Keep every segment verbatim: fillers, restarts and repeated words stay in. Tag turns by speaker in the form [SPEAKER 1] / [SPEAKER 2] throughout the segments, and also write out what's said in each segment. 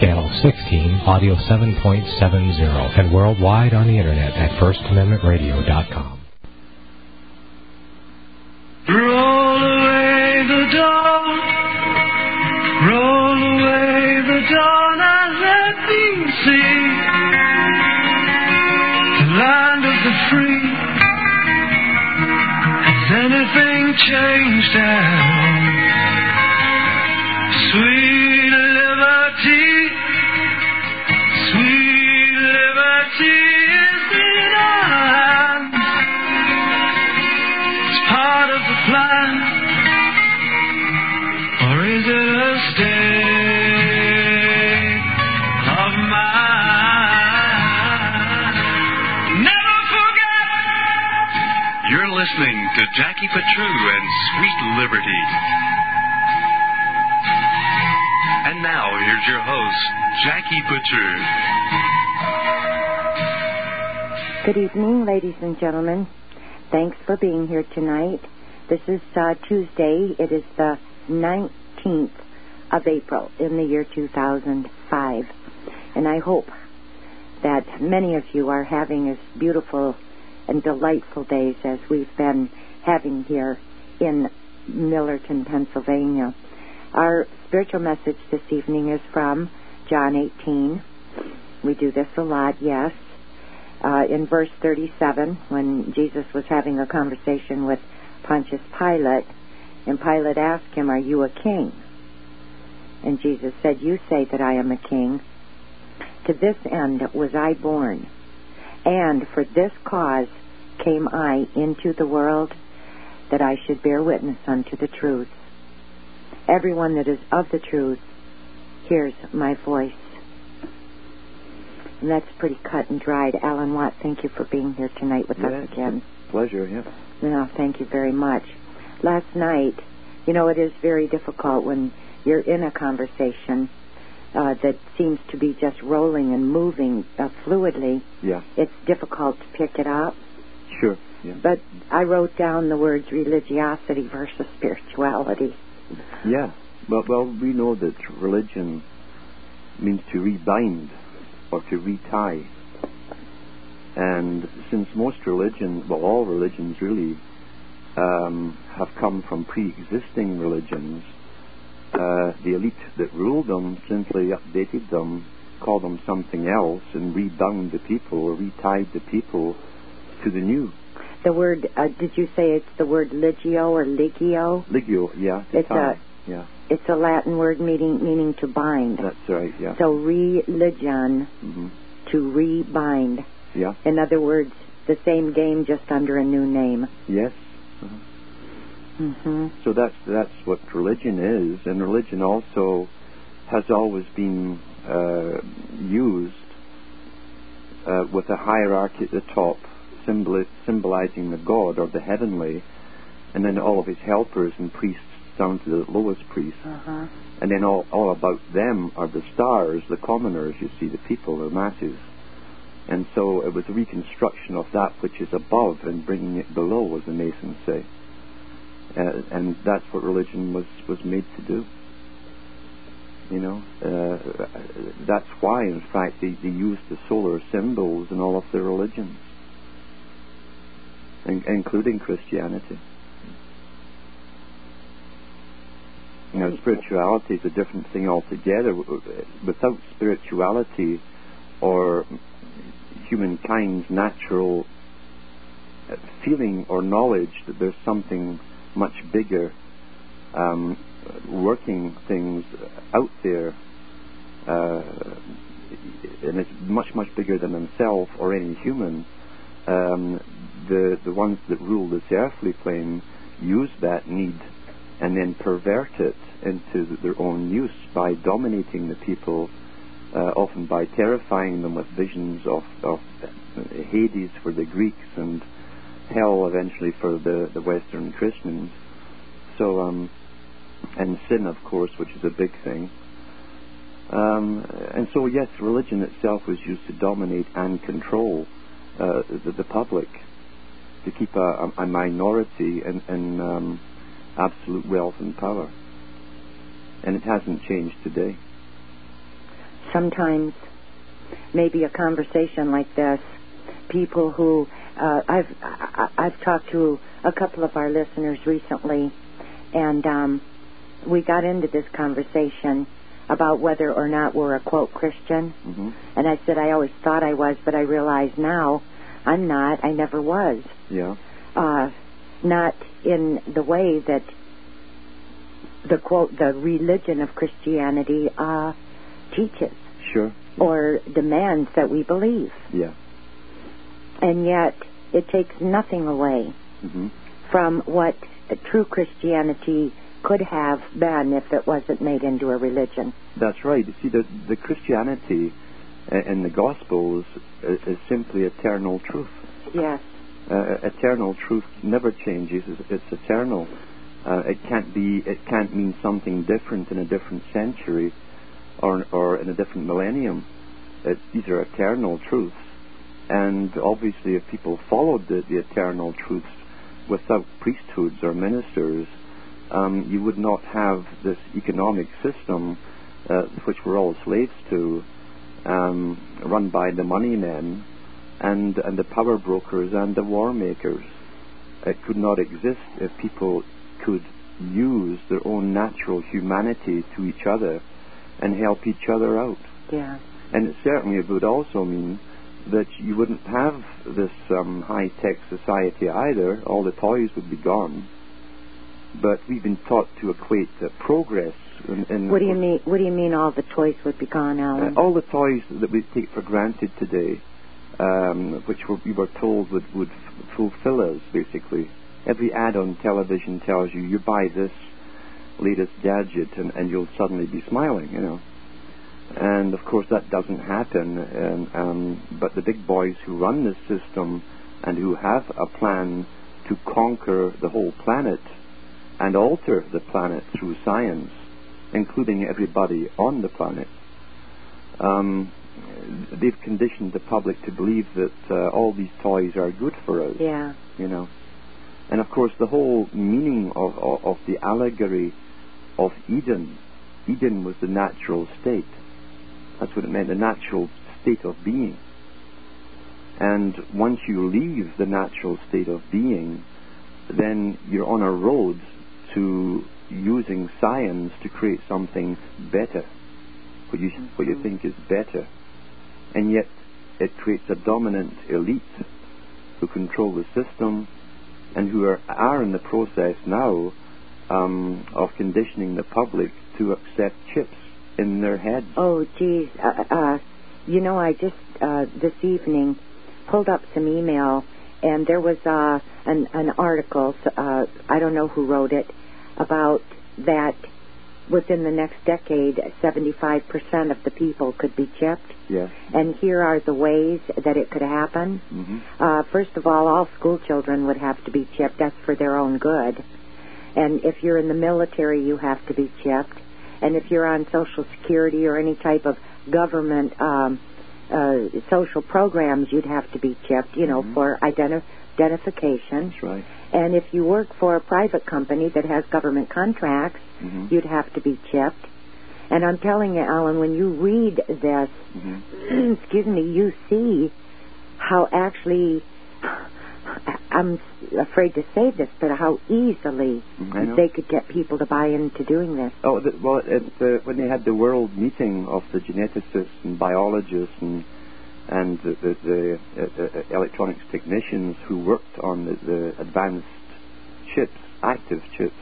[SPEAKER 1] channel sixteen, audio seven point seven zero, and worldwide on the internet at first amendment radio dot com.
[SPEAKER 2] Roll away the dawn, roll away the dawn and let me see the land of the free. Has anything changed at all? Sweet liberty, sweet liberty is in our hands. It's part of the plan, or is it a state of mind? Never forget!
[SPEAKER 3] You're listening to Jackie Petru and Sweet Liberty. And now, here's your host, Jackie Petru.
[SPEAKER 4] Good evening, ladies and gentlemen. Thanks for being here tonight. This is uh, Tuesday. It is the nineteenth of April in the year two thousand five. And I hope that many of you are having as beautiful and delightful days as we've been having here in Millerton, Pennsylvania. Our spiritual message this evening is from John eighteen. We do this a lot, yes. Uh, in verse thirty-seven, when Jesus was having a conversation with Pontius Pilate, and Pilate asked him, "Are you a king?" And Jesus said, "You say that I am a king. To this end was I born, and for this cause came I into the world, that I should bear witness unto the truth. Everyone that is of the truth hears my voice." And that's pretty cut and dried. Alan Watt, thank you for being here tonight with
[SPEAKER 5] yes,
[SPEAKER 4] us again.
[SPEAKER 5] Pleasure, yeah.
[SPEAKER 4] No, thank you very much. Last night, you know, it is very difficult when you're in a conversation uh, that seems to be just rolling and moving uh, fluidly.
[SPEAKER 5] Yeah.
[SPEAKER 4] It's difficult to pick it up.
[SPEAKER 5] Sure, yeah.
[SPEAKER 4] But I wrote down the words religiosity versus spirituality.
[SPEAKER 5] Yeah. Well, well, we know that religion means to rebind or to retie. And since most religions, well, all religions really, um, have come from pre-existing religions, uh, the elite that ruled them simply updated them, called them something else, and rebound the people or retied the people to the new.
[SPEAKER 4] The word, uh, did you say it's the word ligio or ligio?
[SPEAKER 5] Ligio, yeah.
[SPEAKER 4] It's a,
[SPEAKER 5] yeah.
[SPEAKER 4] It's a Latin word meaning meaning to bind.
[SPEAKER 5] That's right, yeah.
[SPEAKER 4] So religion,
[SPEAKER 5] mm-hmm.
[SPEAKER 4] to rebind.
[SPEAKER 5] Yeah.
[SPEAKER 4] In other words, the same game just under a new name.
[SPEAKER 5] Yes. Uh-huh.
[SPEAKER 4] Mm-hmm.
[SPEAKER 5] So that's that's what religion is, and religion also has always been uh, used uh, with a hierarchy at the top, symboli- symbolizing the God or the heavenly, and then all of his helpers and priests down to the lowest priest.
[SPEAKER 4] Uh-huh.
[SPEAKER 5] And then all, all about them are the stars, the commoners, you see, the people, the masses. And so it was a reconstruction of that which is above and bringing it below, as the Masons say. Uh, and that's what religion was, was made to do. You know, uh, that's why, in fact, they, they use the solar symbols in all of their religions, in, including Christianity. You know, spirituality is a different thing altogether. Without spirituality or humankind's natural feeling or knowledge that there's something much bigger um, working things out there, uh, and it's much, much bigger than himself or any human, um, the, the ones that rule this earthly plane use that need and then pervert it into their own use by dominating the people, uh, often by terrifying them with visions of, of Hades for the Greeks and hell eventually for the, the Western Christians. So, um, and sin, of course, which is a big thing. Um, and so, yes, religion itself was used to dominate and control uh, the, the public, to keep a, a minority in, in um, absolute wealth and power. And it hasn't changed today.
[SPEAKER 4] sometimes maybe a conversation like this, people who uh, I've I, I've talked to a couple of our listeners recently, and um, we got into this conversation about whether or not we're a quote Christian,
[SPEAKER 5] Mm-hmm.
[SPEAKER 4] and I said I always thought I was, but I realize now I'm not. I never was.
[SPEAKER 5] Yeah.
[SPEAKER 4] Uh, not in the way that the quote the religion of Christianity uh, teaches
[SPEAKER 5] Sure.
[SPEAKER 4] or demands that we believe.
[SPEAKER 5] Yeah.
[SPEAKER 4] And yet it takes nothing away
[SPEAKER 5] Mm-hmm.
[SPEAKER 4] from what true Christianity could have been if it wasn't made into a religion.
[SPEAKER 5] That's right. You see, the, the Christianity uh, in the Gospels is, is simply eternal truth.
[SPEAKER 4] Yes.
[SPEAKER 5] Uh, eternal truth never changes. It's, it's eternal. Uh, it can't be. It can't mean something different in a different century, or or in a different millennium. It, these are eternal truths, and obviously, if people followed the, the eternal truths without priesthoods or ministers, um, you would not have this economic system, uh, which we're all slaves to, um, run by the money men and and the power brokers and the war makers. It could not exist if people could use their own natural humanity to each other and help each other out.
[SPEAKER 4] Yeah.
[SPEAKER 5] And it certainly would also mean that you wouldn't have this um, high-tech society either. All the toys would be gone. But we've been taught to equate uh, progress. In, in
[SPEAKER 4] What do you mean? What do you mean? All the toys would be gone, Alan?
[SPEAKER 5] Uh, all the toys that we take for granted today, um, which were, we were told would, would f- fulfill us, basically. Every ad on television tells you, you buy this latest gadget and, and you'll suddenly be smiling, you know. And, of course, that doesn't happen. And, um, but the big boys who run this system and who have a plan to conquer the whole planet and alter the planet through science, including everybody on the planet, um, they've conditioned the public to believe that uh, all these toys are good for us.
[SPEAKER 4] Yeah.
[SPEAKER 5] You know. And, of course, the whole meaning of, of, of the allegory of Eden, Eden was the natural state. That's what it meant, the natural state of being. And once you leave the natural state of being, then you're on a road to using science to create something better, what you, mm-hmm. what you think is better. And yet it creates a dominant elite who control the system and who are, are in the process now um, of conditioning the public to accept chips in their heads.
[SPEAKER 4] Oh, geez. Uh, uh, you know, I just uh, this evening pulled up some email, and there was uh, an, an article, uh, I don't know who wrote it, about that within the next decade, seventy-five percent of the people could be chipped.
[SPEAKER 5] Yes.
[SPEAKER 4] And here are the ways that it could happen.
[SPEAKER 5] Mm-hmm.
[SPEAKER 4] Uh, first of all, all school children would have to be chipped. That's for their own good. And if you're in the military, you have to be chipped. And if you're on Social Security or any type of government um, uh, social programs, you'd have to be chipped, you know, mm-hmm. for identi- identification.
[SPEAKER 5] That's right.
[SPEAKER 4] And if you work for a private company that has government contracts, mm-hmm. you'd have to be chipped. And I'm telling you, Alan, when you read this, mm-hmm. excuse me, you see how actually, I'm afraid to say this, but how easily they could get people to buy into doing this.
[SPEAKER 5] Oh, the, well, it, uh, when they had the world meeting of the geneticists and biologists and and the, the, the uh, electronics technicians who worked on the, the advanced chips, active chips,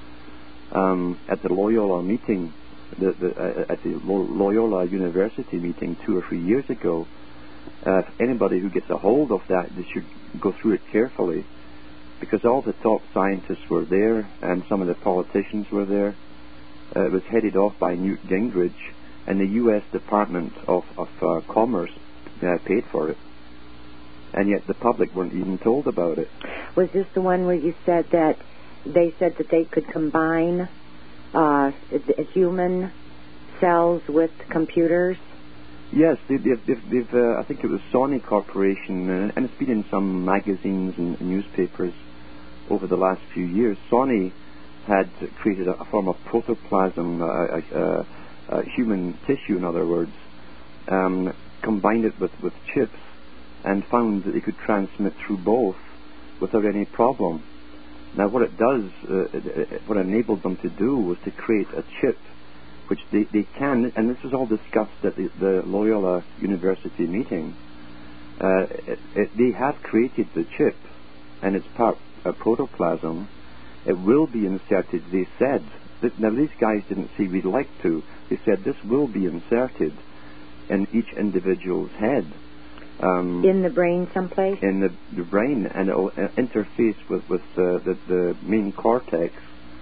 [SPEAKER 5] um, at the Loyola meeting, the, the, uh, at the Loyola University meeting two or three years ago, uh, anybody who gets a hold of that, they should go through it carefully, because all the top scientists were there and some of the politicians were there. Uh, it was headed off by Newt Gingrich, and the U S Department of, of uh, Commerce uh, paid for it. And yet the public weren't even told about it.
[SPEAKER 4] Was this the one where you said that they said that they could combine uh, human cells with computers?
[SPEAKER 5] Yes, they've, they've, they've, they've uh, I think it was Sony Corporation, and, and it's been in some magazines and newspapers over the last few years. Sony had created a, a form of protoplasm, uh, uh, uh, human tissue, in other words, um, combined it with, with chips and found that they could transmit through both without any problem. Now, what it does, uh, it, it, what it enabled them to do was to create a chip which they, they can, and this was all discussed at the, the Loyola University meeting. Uh, it, it, they have created the chip, and it's part of protoplasm. It will be inserted, they said. That, now, these guys didn't say we'd like to. They said this will be inserted in each individual's head. Um,
[SPEAKER 4] in the brain someplace?
[SPEAKER 5] In the, the brain, and it will uh, interface with, with uh, the, the main cortex,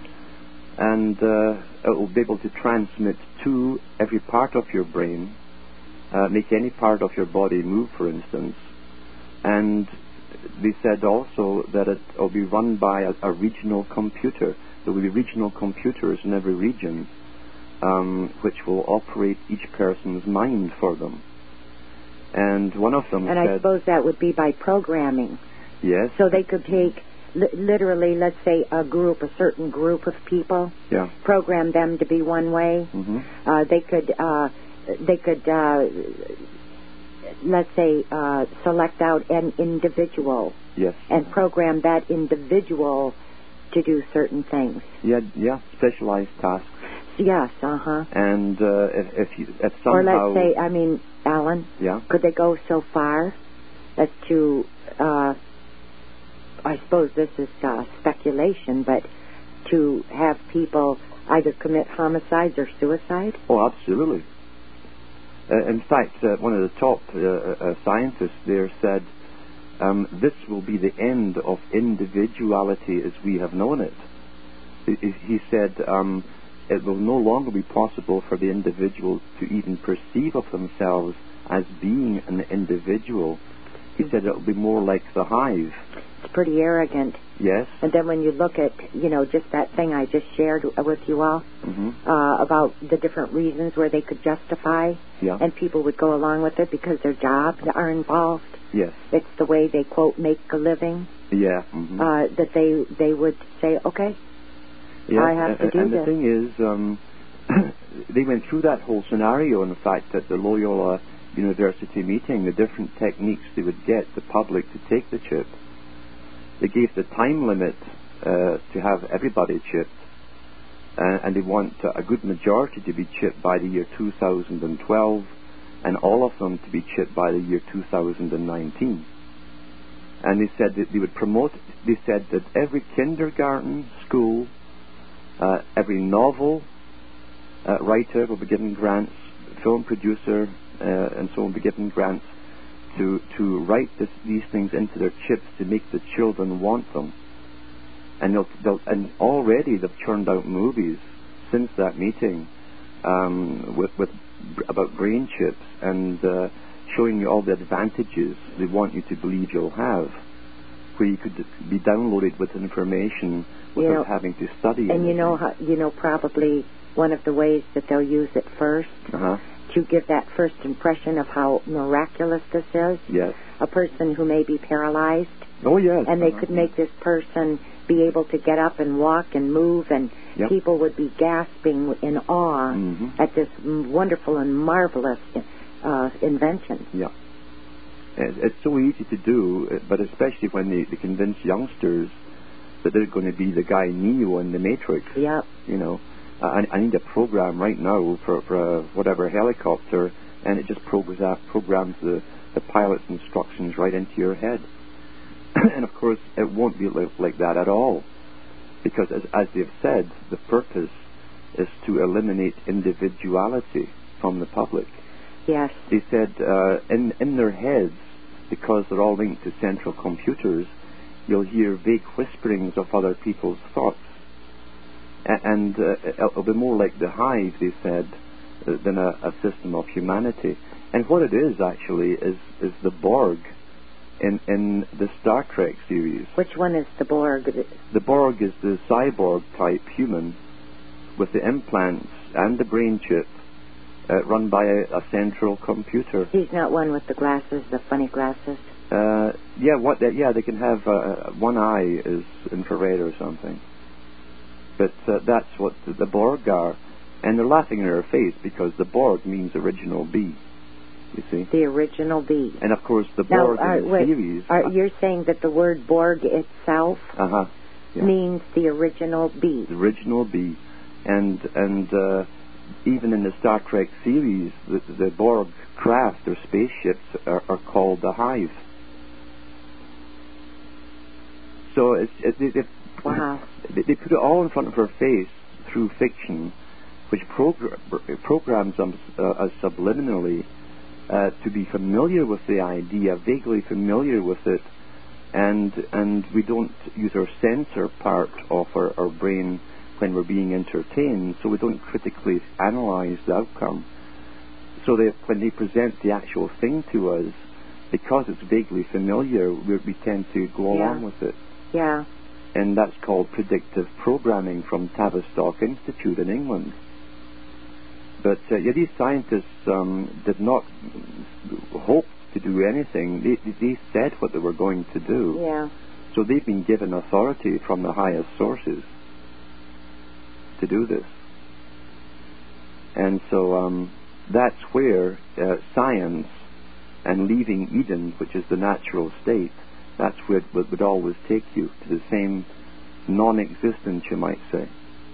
[SPEAKER 5] and uh, it will be able to transmit to every part of your brain, uh, make any part of your body move, for instance. And they said also that it will be run by a, a regional computer. There will be regional computers in every region, um, which will operate each person's mind for them. And one of them
[SPEAKER 4] and
[SPEAKER 5] said...
[SPEAKER 4] I suppose that would be by programming.
[SPEAKER 5] Yes.
[SPEAKER 4] So they could take, li- literally, let's say, a group, a certain group of people,
[SPEAKER 5] yeah.
[SPEAKER 4] program them to be one way.
[SPEAKER 5] Mm-hmm.
[SPEAKER 4] Uh, they could, uh, they could, uh, let's say, uh, select out an individual.
[SPEAKER 5] Yes.
[SPEAKER 4] And program that individual to do certain things.
[SPEAKER 5] Yeah, yeah, specialized tasks.
[SPEAKER 4] Yes, uh-huh.
[SPEAKER 5] And uh, if, if, you, if somehow...
[SPEAKER 4] Or let's say, I mean, Alan,
[SPEAKER 5] yeah?
[SPEAKER 4] could they go so far as to, uh, I suppose this is uh, speculation, but to have people either commit homicides or suicide?
[SPEAKER 5] Oh, absolutely. Uh, in fact, uh, one of the top uh, uh, scientists there said, um, this will be the end of individuality as we have known it. He, he said... Um, it will no longer be possible for the individual to even perceive of themselves as being an individual. He said it will be more like the hive.
[SPEAKER 4] It's pretty arrogant.
[SPEAKER 5] Yes.
[SPEAKER 4] And then when you look at, you know, just that thing I just shared with you all,
[SPEAKER 5] mm-hmm.
[SPEAKER 4] uh, about the different reasons where they could justify,
[SPEAKER 5] yeah.
[SPEAKER 4] and people would go along with it because their jobs are involved.
[SPEAKER 5] Yes.
[SPEAKER 4] It's the way they, quote, make a living.
[SPEAKER 5] Yeah. Mm-hmm.
[SPEAKER 4] Uh, that they, they would say, okay,
[SPEAKER 5] yes.
[SPEAKER 4] I have to
[SPEAKER 5] and,
[SPEAKER 4] do
[SPEAKER 5] and
[SPEAKER 4] this.
[SPEAKER 5] And the thing is, um, they went through that whole scenario, in fact, at the Loyola University meeting, the different techniques they would get the public to take the chip. They gave the time limit uh, to have everybody chipped, uh, and they want uh, a good majority to be chipped by the year two thousand twelve, and all of them to be chipped by the year two thousand nineteen. And they said that they would promote, they said that every kindergarten, school, uh, every novel uh, writer will be given grants, film producer, uh, and so on will be given grants to to write this, these things into their chips to make the children want them. And they'll, they'll and already they've churned out movies since that meeting um, with with about brain chips and uh, showing you all the advantages they want you to believe you'll have, where you could be downloaded with information without you know, having to study.
[SPEAKER 4] And anything. you know how, you know probably one of the ways that they'll use it first.
[SPEAKER 5] Uh-huh.
[SPEAKER 4] To give that first impression of how miraculous this is.
[SPEAKER 5] Yes.
[SPEAKER 4] A person who may be paralyzed.
[SPEAKER 5] Oh, yes.
[SPEAKER 4] And they
[SPEAKER 5] uh-huh.
[SPEAKER 4] could make this person be able to get up and walk and move, and
[SPEAKER 5] yep.
[SPEAKER 4] people would be gasping in awe
[SPEAKER 5] mm-hmm.
[SPEAKER 4] at this wonderful and marvelous uh, invention.
[SPEAKER 5] Yeah. It's so easy to do, but especially when they, they convince youngsters that they're going to be the guy Neo in the Matrix.
[SPEAKER 4] Yep.
[SPEAKER 5] You know. I, I need a program right now for, for a whatever helicopter, and it just programs, programs the, the pilot's instructions right into your head. And of course, it won't be like, like that at all, because as, as they've said, the purpose is to eliminate individuality from the public.
[SPEAKER 4] Yes.
[SPEAKER 5] They said uh, in in their heads, because they're all linked to central computers, you'll hear vague whisperings of other people's thoughts. And uh, it'll be more like the hive, they said, than a, a system of humanity. And what it is, actually, is, is the Borg in, in the Star Trek series.
[SPEAKER 4] Which one is the Borg?
[SPEAKER 5] The Borg is the cyborg-type human with the implants and the brain chip uh, run by a, a central computer.
[SPEAKER 4] He's not one with the glasses, the funny glasses?
[SPEAKER 5] Uh, yeah, what? They, yeah, they can have uh, one eye is infrared or something. But uh, that's what the Borg are. And they're laughing in her face because the Borg means original B. you see.
[SPEAKER 4] The original B.
[SPEAKER 5] And, of course, the
[SPEAKER 4] Now,
[SPEAKER 5] Borg
[SPEAKER 4] uh,
[SPEAKER 5] in the
[SPEAKER 4] wait,
[SPEAKER 5] series...
[SPEAKER 4] are, you're saying that the word Borg itself
[SPEAKER 5] uh-huh, yeah.
[SPEAKER 4] means the original B.
[SPEAKER 5] The original B. And, and uh, even in the Star Trek series, the, the Borg craft or spaceships are, are called the Hive. So it's, it, it, it,
[SPEAKER 4] wow.
[SPEAKER 5] they, they put it all in front of her face through fiction, which progr- programs them uh, as subliminally uh, to be familiar with the idea, vaguely familiar with it, and and we don't use our sensor part of our, our brain when we're being entertained, so we don't critically analyze the outcome. So they, when they present the actual thing to us, because it's vaguely familiar, we, we tend to go
[SPEAKER 4] Yeah.
[SPEAKER 5] along with it.
[SPEAKER 4] Yeah.
[SPEAKER 5] And that's called predictive programming from Tavistock Institute in England. But uh, yeah, these scientists um, did not hope to do anything. They, they said what they were going to do.
[SPEAKER 4] Yeah.
[SPEAKER 5] So they've been given authority from the highest sources to do this. And so um, that's where uh, science and leaving Eden, which is the natural state, that's where it would, would always take you, to the same non-existence, you might say.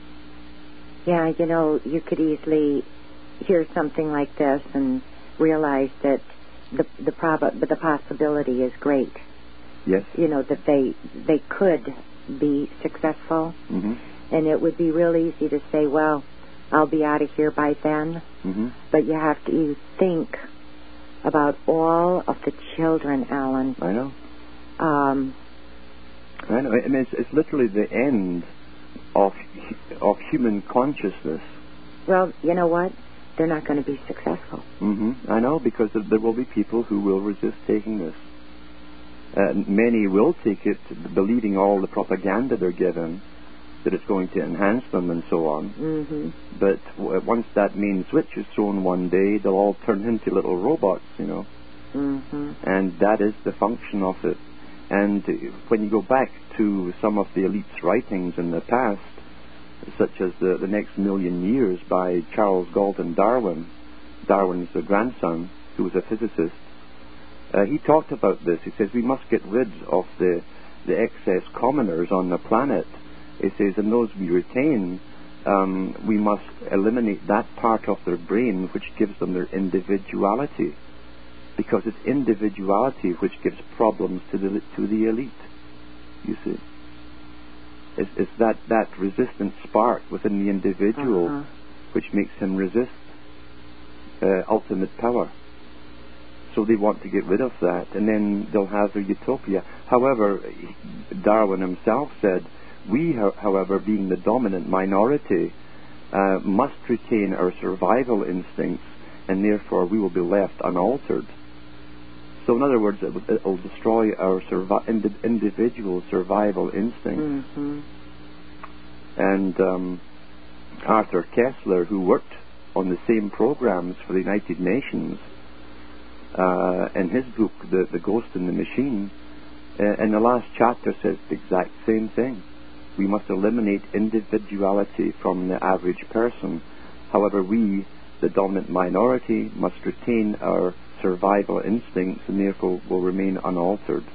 [SPEAKER 4] Yeah, you know, you could easily hear something like this and realize that the the prob- the possibility is great.
[SPEAKER 5] Yes.
[SPEAKER 4] You know, that they they could be successful,
[SPEAKER 5] Mm-hmm.
[SPEAKER 4] and it would be real easy to say, well, I'll be out of here by then.
[SPEAKER 5] Mm-hmm.
[SPEAKER 4] But you have to you think about all of the children, Alan.
[SPEAKER 5] I know.
[SPEAKER 4] Um,
[SPEAKER 5] I know. I mean, it's, it's literally the end of of human consciousness.
[SPEAKER 4] well, you know what? They're not going to be successful.
[SPEAKER 5] Mm-hmm. I know, because there will be people who will resist taking this. Uh, many will take it, believing all the propaganda they're given, that it's going to enhance them and so on.
[SPEAKER 4] Mm-hmm.
[SPEAKER 5] But w- once that main switch is thrown one day, they'll all turn into little robots, you know.
[SPEAKER 4] Mm-hmm.
[SPEAKER 5] And that is the function of it. And when you go back to some of the elite's writings in the past, such as the, the Next Million Years by Charles Galton Darwin, Darwin's the grandson, who was a physicist, uh, he talked about this. He says we must get rid of the, the excess commoners on the planet. He says, and those we retain, um, we must eliminate that part of their brain which gives them their individuality. Because it's individuality which gives problems to the to the elite, you see. It's, it's that, that resistant spark within the individual
[SPEAKER 4] Uh-huh.
[SPEAKER 5] which makes him resist uh, ultimate power. So they want to get rid of that, and then they'll have their utopia. However, Darwin himself said, we, however, being the dominant minority, uh, must retain our survival instincts, and therefore we will be left unaltered. So in other words, it will destroy our survi- indi- individual survival instincts.
[SPEAKER 4] Mm-hmm.
[SPEAKER 5] And um, Arthur Kessler, who worked on the same programs for the United Nations, uh, in his book, The, the Ghost in the Machine, uh, in the last chapter says the exact same thing. We must eliminate individuality from the average person. However, we, the dominant minority, must retain our survival instincts and therefore will remain unaltered.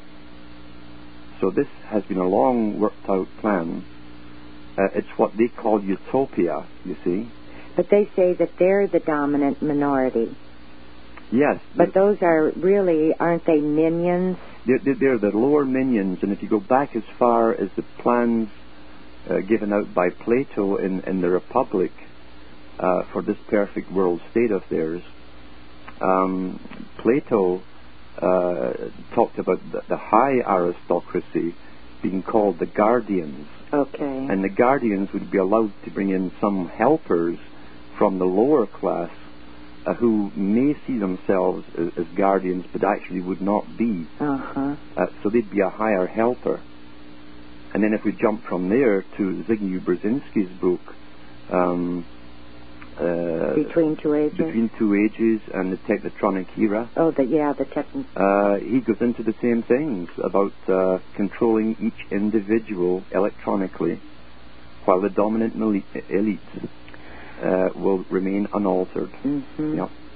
[SPEAKER 5] So this has been a long worked out plan. Uh, it's what they call utopia, you see.
[SPEAKER 4] But they say that they're the dominant minority.
[SPEAKER 5] Yes.
[SPEAKER 4] But those are really, aren't they minions?
[SPEAKER 5] They're, they're, they're the lower minions, and if you go back as far as the plans uh, given out by Plato in, in the Republic uh, for this perfect world state of theirs, Um, Plato uh, talked about the, the high aristocracy being called the guardians.
[SPEAKER 4] Okay.
[SPEAKER 5] And the guardians would be allowed to bring in some helpers from the lower class uh, who may see themselves as, as guardians but actually would not be.
[SPEAKER 4] Uh-huh.
[SPEAKER 5] Uh, so they'd be a higher helper. And then if we jump from there to Zbigniew Brzezinski's book, um, Uh,
[SPEAKER 4] Between Two Ages?
[SPEAKER 5] Between Two Ages and the Technotronic Era.
[SPEAKER 4] Oh, the, yeah, the techn...
[SPEAKER 5] Uh, he goes into the same things about uh, controlling each individual electronically, while the dominant elite, elite uh, will remain unaltered.
[SPEAKER 4] Mm-hmm.
[SPEAKER 5] Yep.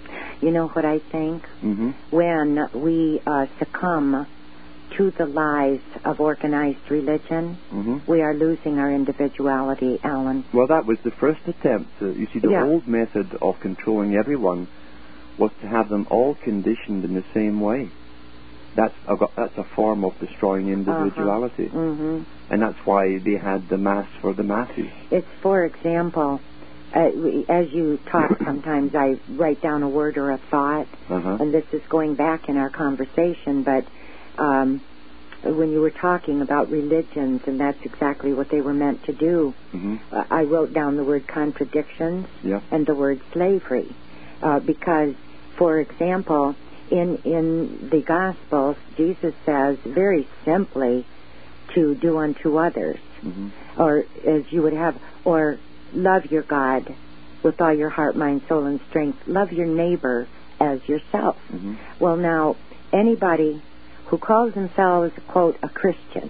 [SPEAKER 4] You know what I think?
[SPEAKER 5] Mm-hmm.
[SPEAKER 4] When we uh, succumb to the lies of organized religion,
[SPEAKER 5] Mm-hmm.
[SPEAKER 4] we are losing our individuality, Alan.
[SPEAKER 5] Well, that was the first attempt. Uh, you see, the
[SPEAKER 4] Yeah.
[SPEAKER 5] old method of controlling everyone was to have them all conditioned in the same way. That's a, that's a form of destroying individuality.
[SPEAKER 4] Uh-huh. Mm-hmm.
[SPEAKER 5] And that's why they had the Mass for the masses.
[SPEAKER 4] It's, for example, uh, we- as you talk, sometimes I write down a word or a thought,
[SPEAKER 5] Uh-huh.
[SPEAKER 4] and this is going back in our conversation, but um, when you were talking about religions, and that's exactly what they were meant to do,
[SPEAKER 5] Mm-hmm.
[SPEAKER 4] uh, I wrote down the word contradictions
[SPEAKER 5] Yeah.
[SPEAKER 4] and the word slavery, uh, because, for example, in in the Gospels, Jesus says very simply to do unto others,
[SPEAKER 5] Mm-hmm.
[SPEAKER 4] or as you would have, or love your God with all your heart, mind, soul, and strength. Love your neighbor as yourself.
[SPEAKER 5] Mm-hmm.
[SPEAKER 4] Well, now, anybody who calls themselves, quote, a Christian,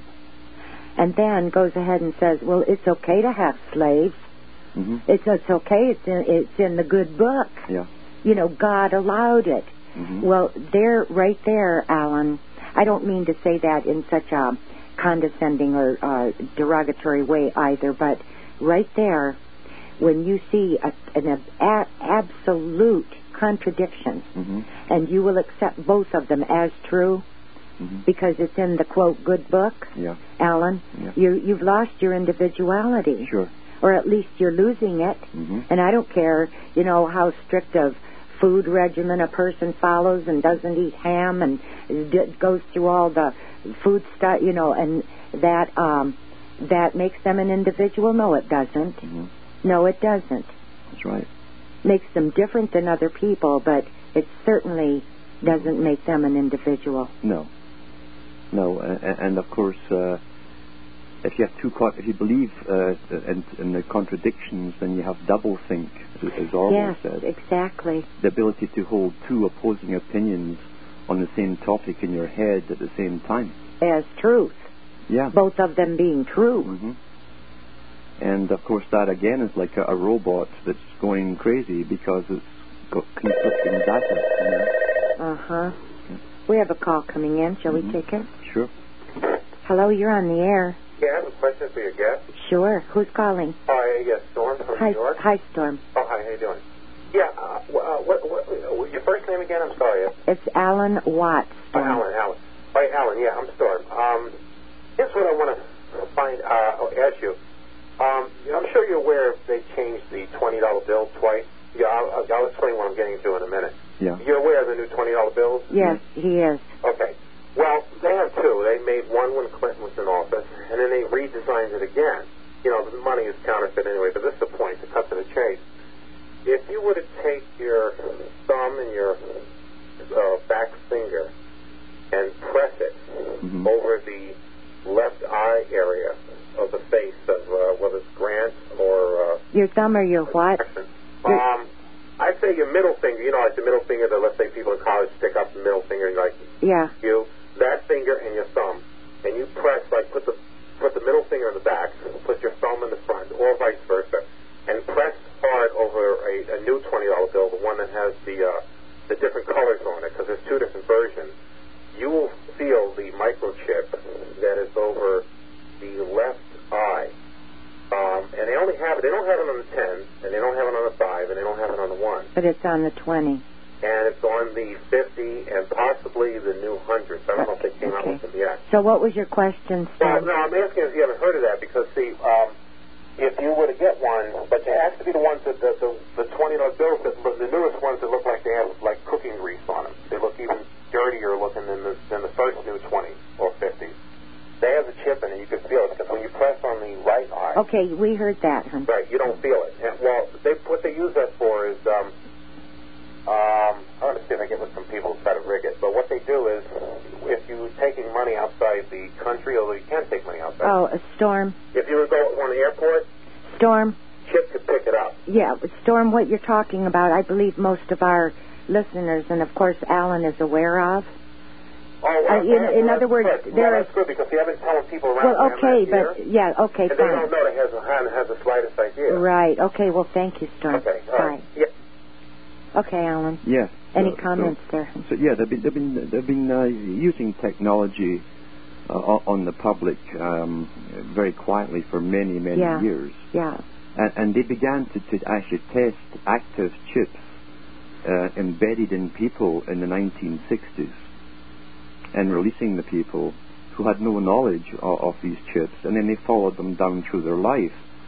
[SPEAKER 4] and then goes ahead and says, well, it's okay to have slaves.
[SPEAKER 5] Mm-hmm.
[SPEAKER 4] It's, it's okay. It's in, it's in the good book.
[SPEAKER 5] Yeah.
[SPEAKER 4] You know, God allowed it.
[SPEAKER 5] Mm-hmm.
[SPEAKER 4] Well, there, right there, Alan, I don't mean to say that in such a condescending or uh, derogatory way either, but right there, when you see a, an ab- absolute contradiction,
[SPEAKER 5] Mm-hmm.
[SPEAKER 4] and you will accept both of them as true,
[SPEAKER 5] Mm-hmm.
[SPEAKER 4] because it's in the, quote, good book,
[SPEAKER 5] Yeah.
[SPEAKER 4] Alan,
[SPEAKER 5] Yeah.
[SPEAKER 4] you, you've lost your individuality.
[SPEAKER 5] Sure.
[SPEAKER 4] Or at least you're losing it.
[SPEAKER 5] Mm-hmm.
[SPEAKER 4] And I don't care, you know, how strict of food regimen a person follows and doesn't eat ham and d- goes through all the food stuff, you know, and that um, that makes them an individual. No, it doesn't.
[SPEAKER 5] Mm-hmm.
[SPEAKER 4] No, it doesn't.
[SPEAKER 5] That's right.
[SPEAKER 4] Makes them different than other people, but it certainly doesn't make them an individual.
[SPEAKER 5] No. No. And, and of course, uh, if you have two, co- if you believe uh, in, in the contradictions, then you have doublethink, as Orwell
[SPEAKER 4] Yes,
[SPEAKER 5] said.
[SPEAKER 4] exactly.
[SPEAKER 5] The ability to hold two opposing opinions on the same topic in your head at the same time.
[SPEAKER 4] As truth.
[SPEAKER 5] Yeah.
[SPEAKER 4] Both of them being true.
[SPEAKER 5] Mm-hmm. And of course, that again is like a, a robot that's going crazy because it's got conflicting data. You know?
[SPEAKER 4] Uh-huh. We have a call coming in. Shall
[SPEAKER 5] Mhm.
[SPEAKER 4] we take it?
[SPEAKER 5] Sure.
[SPEAKER 4] Hello, you're on the air.
[SPEAKER 6] Yeah, I have a question for your guest.
[SPEAKER 4] Sure. Who's calling?
[SPEAKER 6] Hi, yes, Storm from
[SPEAKER 4] Hi,
[SPEAKER 6] New York.
[SPEAKER 4] hi, Storm.
[SPEAKER 6] Oh, hi, how you doing? Yeah, uh, wh- what, what, what, your first name again? I'm sorry.
[SPEAKER 4] It's Alan Watts.
[SPEAKER 6] Oh,
[SPEAKER 4] Storm.
[SPEAKER 6] Alan, Alan. All right, Alan, yeah, I'm Storm. Um, here's what I want to find, uh, or ask you. Um, I'm sure you're aware they changed the twenty dollar bill twice. Yeah, I'll, I'll explain what I'm getting to in a minute.
[SPEAKER 5] Yeah.
[SPEAKER 6] You're aware of the new twenty dollar bills?
[SPEAKER 4] Yes, he is.
[SPEAKER 6] Okay. Well, they have two. They made one when Clinton was in office, and then they redesigned it again. You know, the money is counterfeit anyway, but this is the point, to cut to the chase. If you were to take your thumb and your uh, back finger and press it
[SPEAKER 5] Mhm.
[SPEAKER 6] over the left eye area of the face of uh, whether it's Grant or... Uh,
[SPEAKER 4] Your thumb or your what?
[SPEAKER 6] Jackson, um, I'd say your middle finger, you know, like the middle finger that, let's say, people in college stick up the middle finger, like
[SPEAKER 4] Yeah.
[SPEAKER 6] you, that finger and your thumb, and you press, like, put the put the middle finger in the back, put your thumb in the front, or vice versa, and press hard over a, a new twenty dollar bill, the one that has the uh, the different colors on it, because there's two different versions. You will feel the microchip that is over the left eye. Um, and they only have it, they don't have it on the ten, and they don't have it on the five, and they don't have it on the one.
[SPEAKER 4] But it's on the twenty.
[SPEAKER 6] And it's on the fifty and possibly the new hundreds. I don't know if they came out
[SPEAKER 4] Okay.
[SPEAKER 6] with them yet.
[SPEAKER 4] So what was your question,
[SPEAKER 6] Well,
[SPEAKER 4] Storm?
[SPEAKER 6] no, I'm asking if you haven't heard of that, because, see, um, if you were to get one, but it has to be the ones that, the, the, the twenty dollar bills, that, the newest ones that look like they have, like, cooking grease on them. They look even dirtier looking than the, than the first new twenty or fifty. They have the chip in it, you can feel it, because when you press on the right eye,
[SPEAKER 4] Okay, we heard that, huh?
[SPEAKER 6] right, you don't feel it. And, well, they, what they use that for is, um, um, I want to see if I get with some people who try to rig it. But what they do is, if you're taking money outside the country, although you can take money outside,
[SPEAKER 4] Oh, a Storm.
[SPEAKER 6] if you were going on the airport,
[SPEAKER 4] Storm.
[SPEAKER 6] chip could pick it up.
[SPEAKER 4] Yeah, Storm, what you're talking about, I believe most of our listeners, and of course Alan is aware of.
[SPEAKER 6] Oh, well,
[SPEAKER 4] Uh, in-
[SPEAKER 6] well,
[SPEAKER 4] in
[SPEAKER 6] well,
[SPEAKER 4] other words,
[SPEAKER 6] that's good.
[SPEAKER 4] there
[SPEAKER 6] well,
[SPEAKER 4] is-
[SPEAKER 6] that's good, because you haven't telling people around
[SPEAKER 4] Well,
[SPEAKER 6] around
[SPEAKER 4] okay,
[SPEAKER 6] that
[SPEAKER 4] but,
[SPEAKER 6] here,
[SPEAKER 4] yeah, okay,
[SPEAKER 6] and they
[SPEAKER 4] fine.
[SPEAKER 6] don't know that has a, has the slightest idea.
[SPEAKER 4] Right, okay, well, thank you, Storm.
[SPEAKER 6] Okay, all
[SPEAKER 4] Bye.
[SPEAKER 6] right. Yeah.
[SPEAKER 4] Okay, Alan.
[SPEAKER 5] Yes.
[SPEAKER 4] Any
[SPEAKER 5] So-
[SPEAKER 4] comments
[SPEAKER 5] so,
[SPEAKER 4] there?
[SPEAKER 5] So yeah, they've been they've been they've been uh, using technology uh, o- on the public um, very quietly for many many
[SPEAKER 4] Yeah.
[SPEAKER 5] years,
[SPEAKER 4] Yeah.
[SPEAKER 5] and, and they began to, to actually test active chips uh, embedded in people in the nineteen sixties, and releasing the people who had no knowledge of, of these chips, and then they followed them down through their life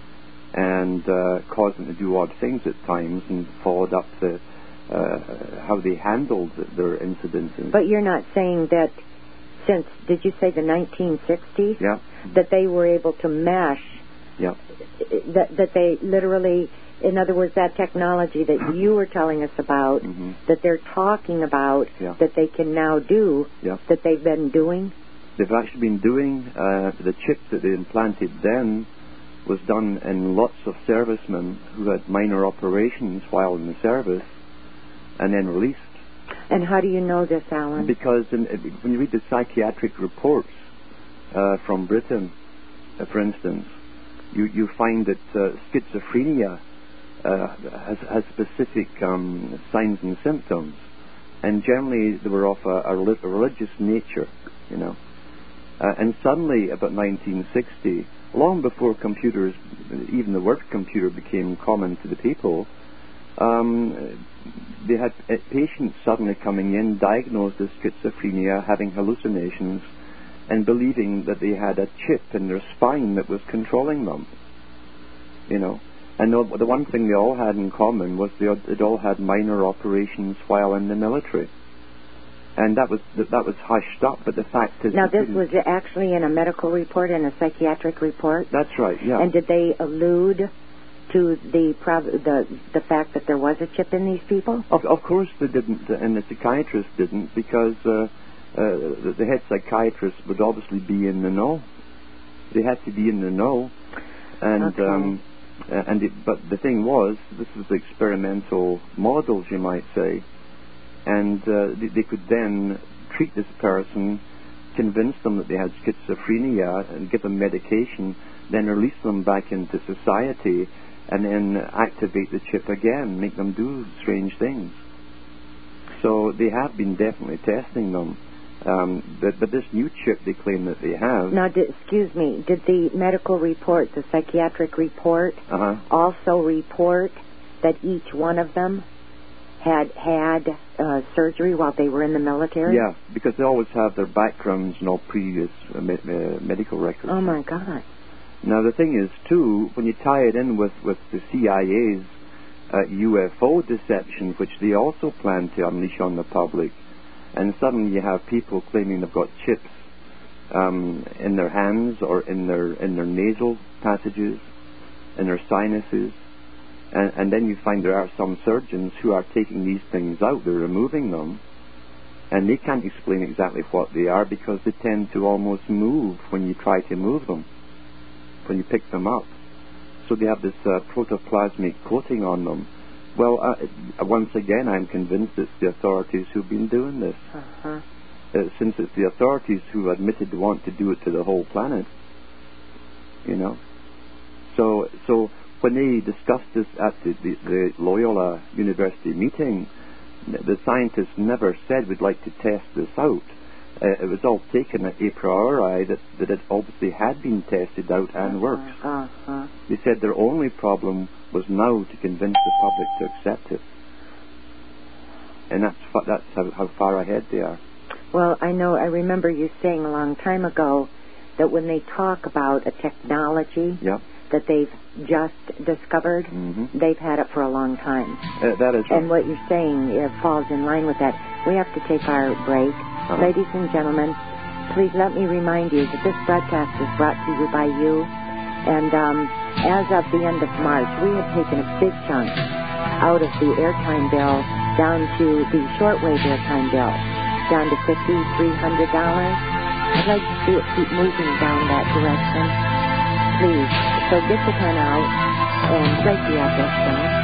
[SPEAKER 5] and uh, caused them to do odd things at times, and followed up the uh, how they handled their incidences.
[SPEAKER 4] But you're not saying that since, did you say the nineteen sixties?
[SPEAKER 5] Yeah.
[SPEAKER 4] That they were able to mesh,
[SPEAKER 5] Yeah.
[SPEAKER 4] that, that they literally, in other words, that technology that you were telling us about,
[SPEAKER 5] hmm
[SPEAKER 4] that they're talking about,
[SPEAKER 5] Yeah.
[SPEAKER 4] that they can now do,
[SPEAKER 5] Yeah.
[SPEAKER 4] that they've been doing?
[SPEAKER 5] They've actually been doing, uh, the chip that they implanted then was done in lots of servicemen who had minor operations while in the service and then released.
[SPEAKER 4] And how do you know this, Alan?
[SPEAKER 5] Because in, when you read the psychiatric reports uh, from Britain, uh, for instance, you, you find that uh, schizophrenia uh, has, has specific um, signs and symptoms, and generally they were of a, a, reli- a religious nature, you know. Uh, and suddenly, about nineteen sixty, long before computers, even the word computer became common to the people, um, they had uh, patients suddenly coming in diagnosed as schizophrenia, having hallucinations, and believing that they had a chip in their spine that was controlling them. You know, and the, the one thing they all had in common was they had all had minor operations while in the military. And that was that, that was hushed up, but the fact is...
[SPEAKER 4] Now,
[SPEAKER 5] they
[SPEAKER 4] this
[SPEAKER 5] couldn't-
[SPEAKER 4] was actually in a medical report and a psychiatric report?
[SPEAKER 5] That's right, yeah.
[SPEAKER 4] And did they allude to the, prob- the the fact that there was a chip in these people?
[SPEAKER 5] Of, of course they didn't, and the psychiatrist didn't, because uh, uh, the, the head psychiatrist would obviously be in the know. They had to be in the know. And,
[SPEAKER 4] Okay.
[SPEAKER 5] um, uh, and it, but the thing was, this was the experimental models, you might say, and uh, they, they could then treat this person, convince them that they had schizophrenia, and give them medication, then release them back into society, and then activate the chip again, make them do strange things. So they have been definitely testing them. Um, but, but this new chip they claim that they have...
[SPEAKER 4] Now, did, excuse me, did the medical report, the psychiatric report,
[SPEAKER 5] Uh-huh.
[SPEAKER 4] also report that each one of them had had uh, surgery while they were in the military?
[SPEAKER 5] Yeah, because they always have their backgrounds and all previous uh, me- uh, medical records.
[SPEAKER 4] Oh, my God.
[SPEAKER 5] Now, the thing is, too, when you tie it in with, with the C I A's uh, U F O deception, which they also plan to unleash on the public, and suddenly you have people claiming they've got chips um, in their hands or in their in their nasal passages, in their sinuses, and, and then you find there are some surgeons who are taking these things out, they're removing them, and they can't explain exactly what they are because they tend to almost move when you try to move them, when you pick them up. So they have this uh, protoplasmic coating on them. Well, uh, once again, I'm convinced it's the authorities who've been doing this.
[SPEAKER 4] Uh-huh.
[SPEAKER 5] Uh, since it's the authorities who admitted to want to do it to the whole planet. You know? So so when they discussed this at the, the, the Loyola University meeting, the scientists never said we'd like to test this out. Uh, it was all taken a priori that, that it obviously had been tested out and works.
[SPEAKER 4] Uh-huh.
[SPEAKER 5] They said their only problem was now to convince the public to accept it. And that's fa- that's how, how far ahead they are.
[SPEAKER 4] Well, I know, I remember you saying a long time ago that when they talk about a technology
[SPEAKER 5] Yeah.
[SPEAKER 4] that they've just discovered,
[SPEAKER 5] hmm
[SPEAKER 4] they've had it for a long time.
[SPEAKER 5] Uh, that is right.
[SPEAKER 4] And what you're saying uh, falls in line with that. We have to take our break.
[SPEAKER 5] Uh-huh.
[SPEAKER 4] Ladies and gentlemen, please let me remind you that this broadcast is brought to you by you. And um, as of the end of March, we had taken a big chunk out of the airtime bill down to the shortwave airtime bill, down to five thousand three hundred dollars. I'd like to see it keep moving down that direction. Please, so get the pen out and write the address down.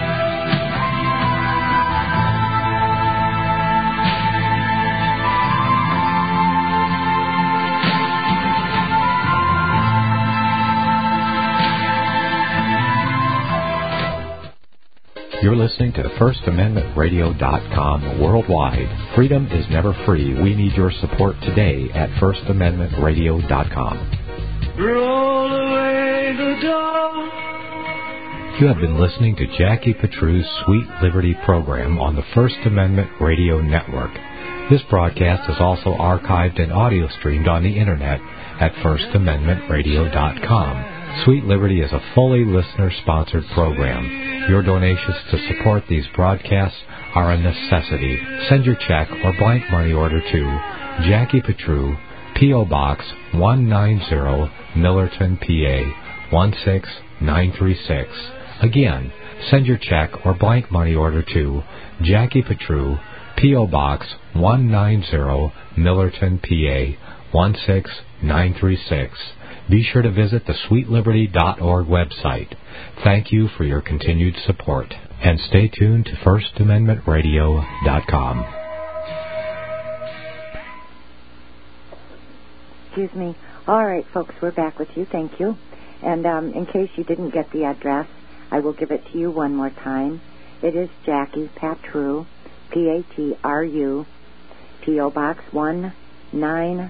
[SPEAKER 1] You're listening to First Amendment Radio dot com worldwide. Freedom is never free. We need your support today at First Amendment Radio dot com.
[SPEAKER 2] Roll away the door.
[SPEAKER 1] You have been listening to Jackie Petru's Sweet Liberty program on the First Amendment Radio Network. This broadcast is also archived and audio streamed on the Internet at First Amendment Radio dot com. Sweet Liberty is a fully listener-sponsored program. Your donations to support these broadcasts are a necessity. Send your check or blank money order to Jackie Petru, P O. Box one ninety, Millerton, P A one six nine three six. Again, send your check or blank money order to Jackie Petru, P O. Box one ninety, Millerton, P A one six nine three six. Be sure to visit the sweet liberty dot org website. Thank you for your continued support. And stay tuned to First Amendment Radio dot com.
[SPEAKER 4] Excuse me. All right, folks, we're back with you. Thank you. And um, in case you didn't get the address, I will give it to you one more time. It is Jackie Petru, P A T R U, P O. Box one ninety,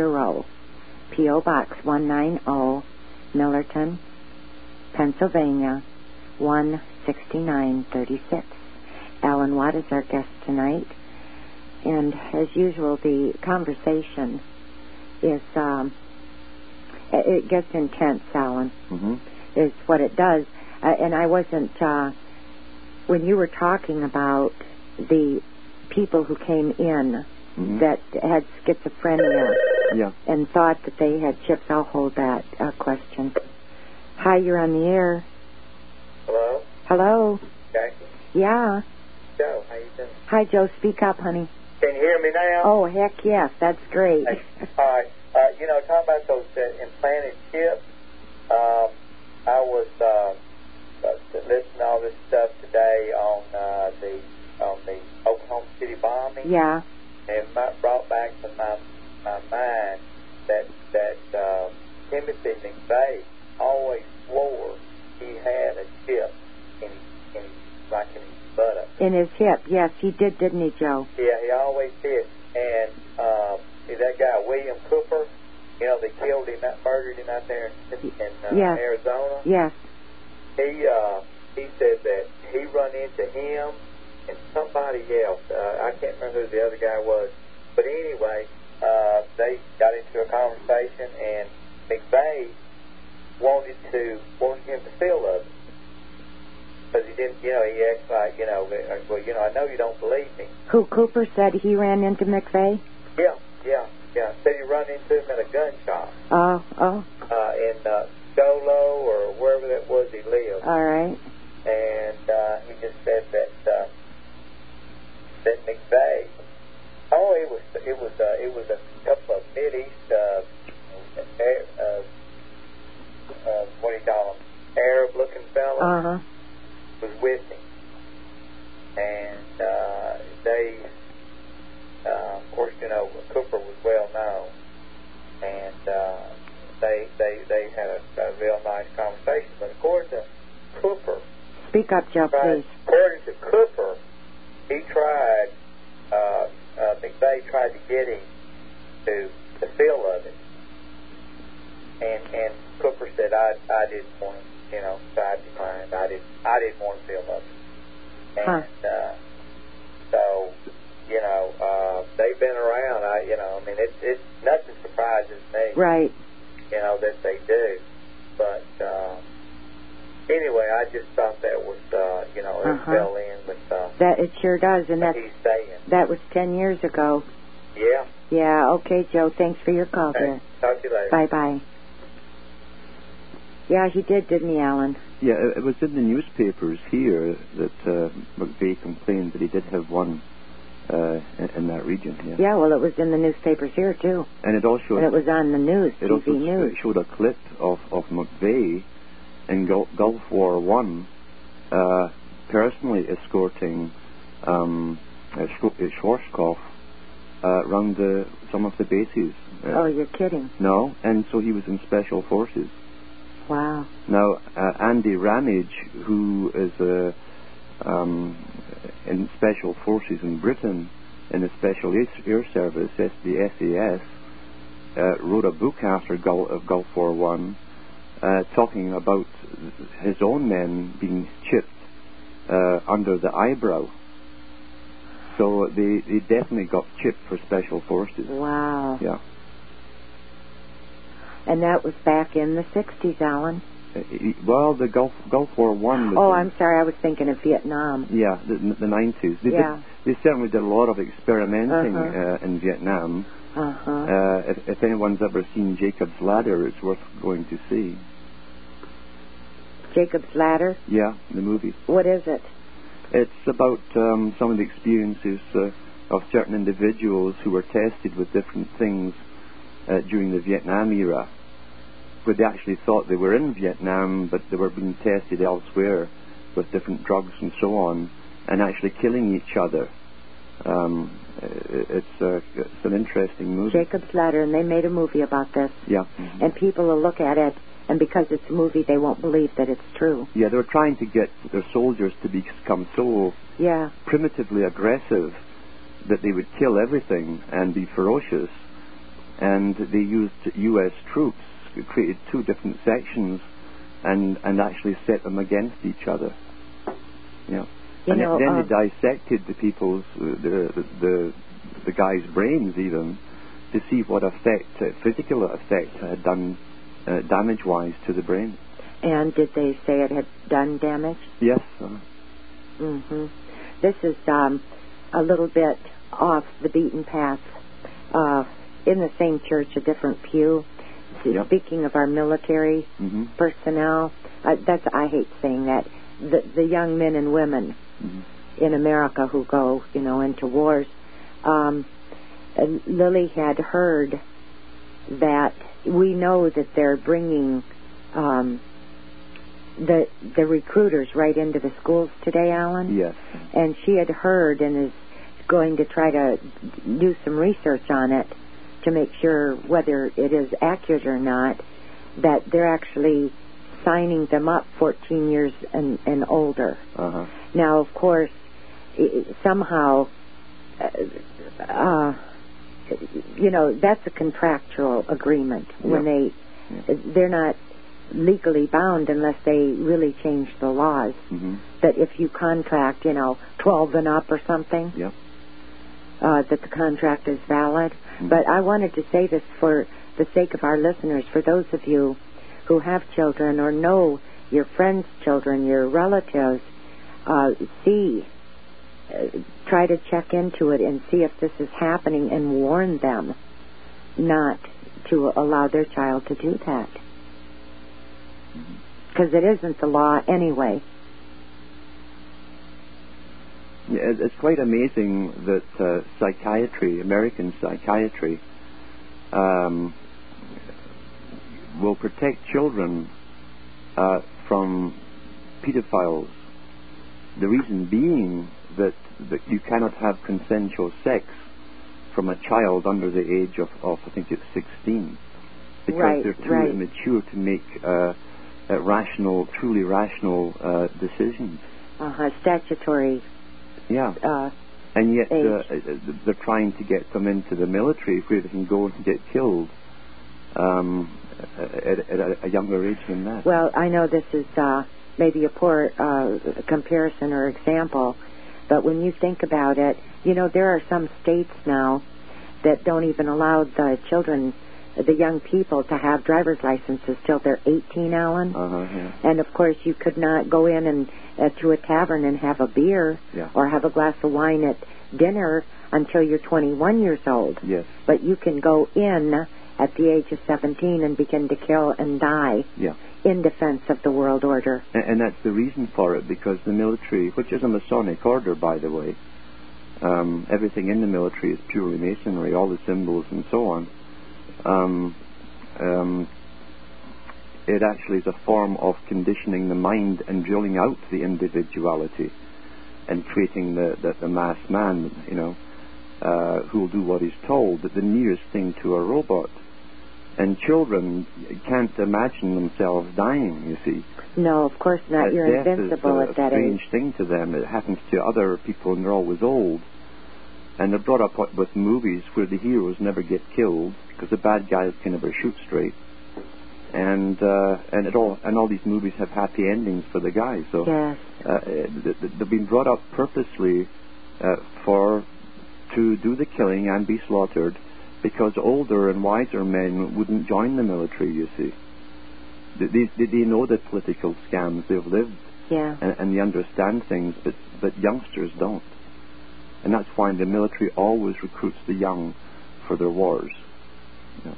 [SPEAKER 4] P O. Box one ninety, Millerton, Pennsylvania, one sixty-nine thirty-six. Alan Watt is our guest tonight. And as usual, the conversation is, um, it gets intense, Alan,
[SPEAKER 5] Mm-hmm.
[SPEAKER 4] is what it does. Uh, and I wasn't, uh, when you were talking about the people who came in
[SPEAKER 5] Mm-hmm.
[SPEAKER 4] that had schizophrenia
[SPEAKER 5] Yeah.
[SPEAKER 4] and thought that they had chips, I'll hold that uh, question. Hi, you're on the air.
[SPEAKER 6] Hello?
[SPEAKER 4] Hello?
[SPEAKER 6] Jackie?
[SPEAKER 4] Yeah.
[SPEAKER 6] Joe, how you doing?
[SPEAKER 4] Hi, Joe. Speak up, honey.
[SPEAKER 6] Can you hear me now?
[SPEAKER 4] Oh, heck yes. That's great.
[SPEAKER 6] Hey, all right. Uh, you know, talking about those uh, implanted chips, um, I was uh, uh, listening to all this stuff today on uh, the on the Oklahoma City bombing.
[SPEAKER 4] Yeah.
[SPEAKER 6] And it brought back to my my mind that that uh, Timothy McVeigh always swore he had a chip in his, in his like in his buttock.
[SPEAKER 4] In his hip. Yes, he did, didn't he, Joe?
[SPEAKER 6] Yeah, he always did. And um, see that guy William Cooper, you know, they killed him, that murdered him out there in, in uh,
[SPEAKER 4] yes.
[SPEAKER 6] Arizona.
[SPEAKER 4] Yes.
[SPEAKER 6] He uh, he said that he run into him and somebody else. Uh, I can't remember who the other guy was, but anyway, uh, they got into a conversation, and McVeigh wanted to wanted him to feel of it. Because he didn't, you know, he acts like, you know, well, you know, I know you don't believe me.
[SPEAKER 4] Who, Cooper said he ran into McVeigh?
[SPEAKER 6] Yeah, yeah, yeah. Said he run into him at a gun shop.
[SPEAKER 4] Oh, oh.
[SPEAKER 6] Uh, in uh, Dolo or wherever that was he lived.
[SPEAKER 4] All right.
[SPEAKER 6] And uh, he just said that uh, that McVeigh, oh, it was it was uh, it was a couple of Mideast, uh, uh, uh, what do you call them, Arab-looking fellas.
[SPEAKER 4] Uh huh.
[SPEAKER 6] Was with him, and uh, they, uh, of course, you know, Cooper was well known, and uh, they they they had a, a real nice conversation. But according to Cooper,
[SPEAKER 4] speak up, Joe,
[SPEAKER 6] tried,
[SPEAKER 4] please.
[SPEAKER 6] according to Cooper, he tried, uh, uh, McVeigh tried to get him to the feel of it, and and Cooper said, I I didn't want him. You know, so I declined. I didn't. I didn't want to feel of it. And
[SPEAKER 4] huh.
[SPEAKER 6] uh, so, you know, uh, they've been around. I, you know, I mean, it, it nothing surprises me.
[SPEAKER 4] Right.
[SPEAKER 6] You know that they do. But uh, anyway, I just thought that was, uh, you know, it
[SPEAKER 4] uh-huh.
[SPEAKER 6] fell in with uh,
[SPEAKER 4] that. It sure does, and
[SPEAKER 6] what
[SPEAKER 4] that's
[SPEAKER 6] he's saying.
[SPEAKER 4] that was ten years ago.
[SPEAKER 6] Yeah.
[SPEAKER 4] Yeah. Okay, Joe. Thanks for your call,
[SPEAKER 6] Okay.
[SPEAKER 4] dear.
[SPEAKER 6] Talk to you later.
[SPEAKER 4] Bye bye. Yeah, he did, didn't he, Alan?
[SPEAKER 5] Yeah, it, it was in the newspapers here that uh, McVeigh complained that he did have one uh, in, in that region. Yeah.
[SPEAKER 4] Yeah, well, it was in the newspapers here, too.
[SPEAKER 5] And it also
[SPEAKER 4] And it was on the news,
[SPEAKER 5] it
[SPEAKER 4] T V
[SPEAKER 5] also
[SPEAKER 4] News.
[SPEAKER 5] showed a clip of, of McVeigh in Gulf, Gulf War One uh, personally escorting um, uh, Schwarzkopf uh, around the, some of the bases. Uh,
[SPEAKER 4] Oh, you're kidding.
[SPEAKER 5] No, and so he was in Special Forces.
[SPEAKER 4] Wow.
[SPEAKER 5] Now, uh, Andy Ramage, who is a, um, in special forces in Britain, in the Special Air Service, the S A S, uh, wrote a book after Gulf, uh, Gulf War One, uh, talking about his own men being chipped uh, under the eyebrow. So they, they definitely got chipped for special forces.
[SPEAKER 4] Wow.
[SPEAKER 5] Yeah.
[SPEAKER 4] And that was back in the sixties, Alan.
[SPEAKER 5] Uh, well, the Gulf Gulf War One.
[SPEAKER 4] Oh,
[SPEAKER 5] in,
[SPEAKER 4] I'm sorry. I was thinking of Vietnam.
[SPEAKER 5] Yeah, the, the nineties. They,
[SPEAKER 4] yeah.
[SPEAKER 5] Did, they certainly did a lot of experimenting
[SPEAKER 4] uh-huh.
[SPEAKER 5] uh, in Vietnam.
[SPEAKER 4] Uh-huh.
[SPEAKER 5] Uh, if, if anyone's ever seen Jacob's Ladder, it's worth going to see.
[SPEAKER 4] Jacob's Ladder?
[SPEAKER 5] Yeah, the movie.
[SPEAKER 4] What is it?
[SPEAKER 5] It's about um, some of the experiences uh, of certain individuals who were tested with different things uh, during the Vietnam era, where they actually thought they were in Vietnam, but they were being tested elsewhere with different drugs and so on, and actually killing each other. Um, it's, uh, it's an interesting movie.
[SPEAKER 4] Jacob's Ladder, and they made a movie about this.
[SPEAKER 5] Yeah. Mm-hmm.
[SPEAKER 4] And people will look at it, and because it's a movie, they won't believe that it's true.
[SPEAKER 5] Yeah, they were trying to get their soldiers to become so
[SPEAKER 4] yeah.
[SPEAKER 5] primitively aggressive that they would kill everything and be ferocious. And they used U S troops, created two different sections, and, and actually set them against each other. Yeah.
[SPEAKER 4] You
[SPEAKER 5] and
[SPEAKER 4] know,
[SPEAKER 5] then
[SPEAKER 4] uh,
[SPEAKER 5] they dissected the people's, uh, the, the the guy's brains even, to see what effect, uh, physical effect, had done uh, damage-wise to the brain.
[SPEAKER 4] And did they say it had done damage?
[SPEAKER 5] Yes. Uh,
[SPEAKER 4] mm-hmm. This is um, a little bit off the beaten path. Uh, in the same church, a different pew.
[SPEAKER 5] Yep.
[SPEAKER 4] Speaking of our military
[SPEAKER 5] mm-hmm.
[SPEAKER 4] personnel, uh, that's I hate saying that. The the young men and women mm-hmm. in America who go, you know, into wars. Um, Lily had heard that we know that they're bringing um, the the recruiters right into the schools today, Alan.
[SPEAKER 5] Yes.
[SPEAKER 4] And she had heard and is going to try to do some research on it to make sure whether it is accurate or not, that they're actually signing them up fourteen years and, and older.
[SPEAKER 5] Uh-huh.
[SPEAKER 4] Now, of course, it, somehow, uh, uh, you know, that's a contractual agreement when
[SPEAKER 5] yeah.
[SPEAKER 4] they,
[SPEAKER 5] yeah.
[SPEAKER 4] they're not legally bound unless they really change the laws.
[SPEAKER 5] Mm-hmm.
[SPEAKER 4] That if you contract, you know, twelve and up or something,
[SPEAKER 5] yeah.
[SPEAKER 4] uh, that the contract is valid.
[SPEAKER 5] Mm-hmm.
[SPEAKER 4] But I wanted to say this for the sake of our listeners, for those of you who have children or know your friends' children, your relatives, uh, see, uh, try to check into it and see if this is happening and warn them not to allow their child to do that. Because it isn't the law anyway.
[SPEAKER 5] Yeah, it's quite amazing that uh, psychiatry, American psychiatry, um, will protect children uh, from pedophiles. The reason being that, that you cannot have consensual sex from a child under the age of, of I think it's sixteen, because
[SPEAKER 4] right,
[SPEAKER 5] they're too
[SPEAKER 4] right.
[SPEAKER 5] immature to make uh, uh, rational, truly rational uh, decisions.
[SPEAKER 4] Uh-huh, statutory.
[SPEAKER 5] Yeah.
[SPEAKER 4] Uh,
[SPEAKER 5] and yet
[SPEAKER 4] age.
[SPEAKER 5] uh, they're trying to get them into the military where they can go and get killed um, at, at a, a younger age than that.
[SPEAKER 4] Well, I know this is uh, maybe a poor uh, comparison or example, but when you think about it, you know, there are some states now that don't even allow the children, the young people, to have driver's licenses till they're eighteen, Alan.
[SPEAKER 5] Uh-huh, yeah.
[SPEAKER 4] And, of course, you could not go in and uh, to a tavern and have a beer
[SPEAKER 5] yeah.
[SPEAKER 4] or have a glass of wine at dinner until you're twenty-one years old.
[SPEAKER 5] Yes.
[SPEAKER 4] But you can go in at the age of seventeen and begin to kill and die
[SPEAKER 5] yeah.
[SPEAKER 4] in defense of the world order.
[SPEAKER 5] And, and that's the reason for it, because the military, which is a Masonic order, by the way, um, everything in the military is purely Masonry, all the symbols and so on. Um, um, it actually is a form of conditioning the mind and drilling out the individuality and creating the, the, the mass man, you know, uh, who will do what he's told. But the nearest thing to a robot And children can't imagine themselves dying, you see.
[SPEAKER 4] No, of course not.
[SPEAKER 5] Uh,
[SPEAKER 4] You're
[SPEAKER 5] death
[SPEAKER 4] invincible
[SPEAKER 5] is a,
[SPEAKER 4] at that
[SPEAKER 5] a strange
[SPEAKER 4] age.
[SPEAKER 5] thing to them. It happens to other people, and they're always old. And they're brought up with movies where the heroes never get killed because the bad guys can never shoot straight. And uh, and it all and all these movies have happy endings for the guys. So
[SPEAKER 4] Yes.
[SPEAKER 5] uh, they've been brought up purposely uh, for to do the killing and be slaughtered, because older and wiser men wouldn't join the military. You see, they they, they know the political scams. They've lived,
[SPEAKER 4] Yeah.
[SPEAKER 5] and, and they understand things, but but youngsters don't. And that's why the military always recruits the young for their wars. You know.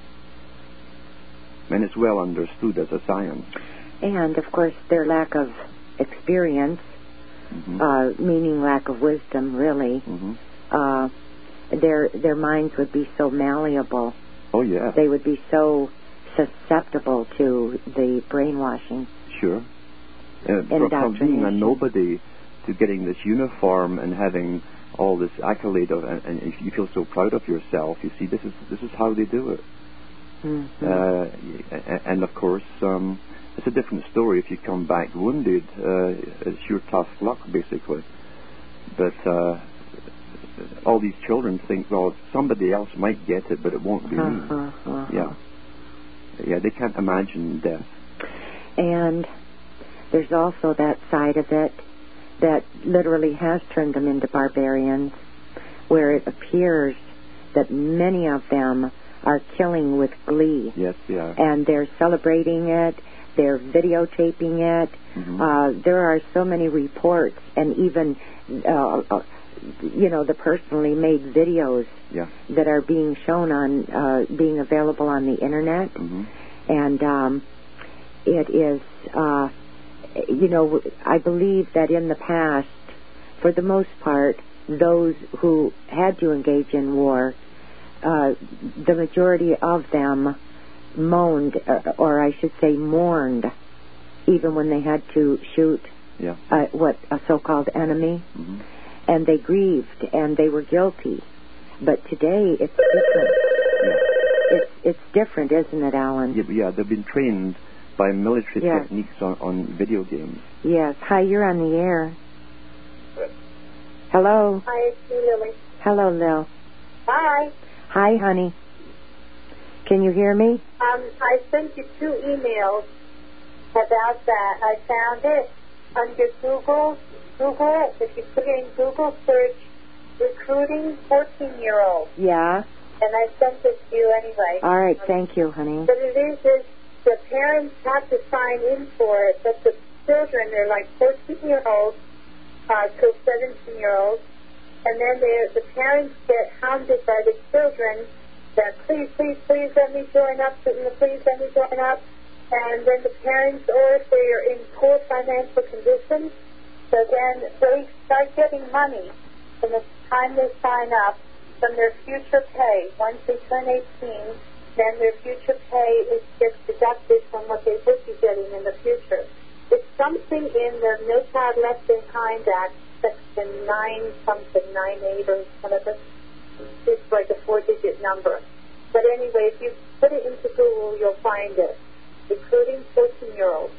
[SPEAKER 5] And it's well understood as a science.
[SPEAKER 4] And, of course, their lack of experience,
[SPEAKER 5] Mm-hmm.
[SPEAKER 4] uh, meaning lack of wisdom, really,
[SPEAKER 5] Mm-hmm.
[SPEAKER 4] uh, their their minds would be so malleable.
[SPEAKER 5] Oh, yeah.
[SPEAKER 4] They would be so susceptible to the brainwashing.
[SPEAKER 5] Sure. Uh, from, from being a
[SPEAKER 4] Indoctrination.
[SPEAKER 5] nobody to getting this uniform and having all this accolade of, and, and you feel so proud of yourself. You see, this is this is how they do it.
[SPEAKER 4] Mm-hmm.
[SPEAKER 5] Uh, and, and of course, um, it's a different story if you come back wounded. Uh, it's your tough luck, basically. But uh, all these children think, well, somebody else might get it, but it won't be me.
[SPEAKER 4] Uh-huh, uh-huh.
[SPEAKER 5] Yeah. Yeah, they can't imagine death.
[SPEAKER 4] And there's also that side of it that literally has turned them into barbarians, where it appears that many of them are killing with glee.
[SPEAKER 5] Yes, yeah.
[SPEAKER 4] And they're celebrating it, they're videotaping it.
[SPEAKER 5] Mm-hmm.
[SPEAKER 4] Uh, there are so many reports, and even, uh, uh, you know, the personally made videos
[SPEAKER 5] Yeah.
[SPEAKER 4] that are being shown on, uh, being available on the internet.
[SPEAKER 5] Mm-hmm.
[SPEAKER 4] And um, it is, uh, you know, I believe that in the past, for the most part, those who had to engage in war, uh, the majority of them moaned, uh, or I should say mourned, even when they had to shoot
[SPEAKER 5] Yeah.
[SPEAKER 4] uh, what a so-called enemy,
[SPEAKER 5] Mm-hmm.
[SPEAKER 4] and they grieved and they were guilty. But today it's different.
[SPEAKER 5] Yeah.
[SPEAKER 4] It's it's different, isn't it, Alan?
[SPEAKER 5] Yeah, but yeah, they've been trained by military
[SPEAKER 4] Yes.
[SPEAKER 5] techniques on, on video games.
[SPEAKER 4] Yes. Hi, you're on the air. Hello.
[SPEAKER 7] Hi, it's me, Lily.
[SPEAKER 4] Hello, Lil.
[SPEAKER 7] Hi.
[SPEAKER 4] Hi, honey. Can you hear me?
[SPEAKER 7] Um, I sent you two emails about that. I found it under Google. Google, if you put in Google search, recruiting fourteen-year-olds.
[SPEAKER 4] Yeah.
[SPEAKER 7] And I sent it to you anyway.
[SPEAKER 4] All right. Thank you, honey.
[SPEAKER 7] But it is, is the parents have to sign in for it, but the children, they're like fourteen-year-olds uh, to seventeen-year-olds, and then they're- the parents get hounded by the children that please, please, please let me join up, please let me join up, and then the parents, or if they are in poor financial conditions, so then they start getting money from the time they sign up from their future pay. Once they turn eighteen, then their future pay is gets deducted from what they would be getting in the future. It's something in the No Child Left Behind Act, section nine something, nine eight or whatever. It's like a four-digit number. But anyway, if you put it into Google, you'll find it. Recruiting fourteen-year-olds.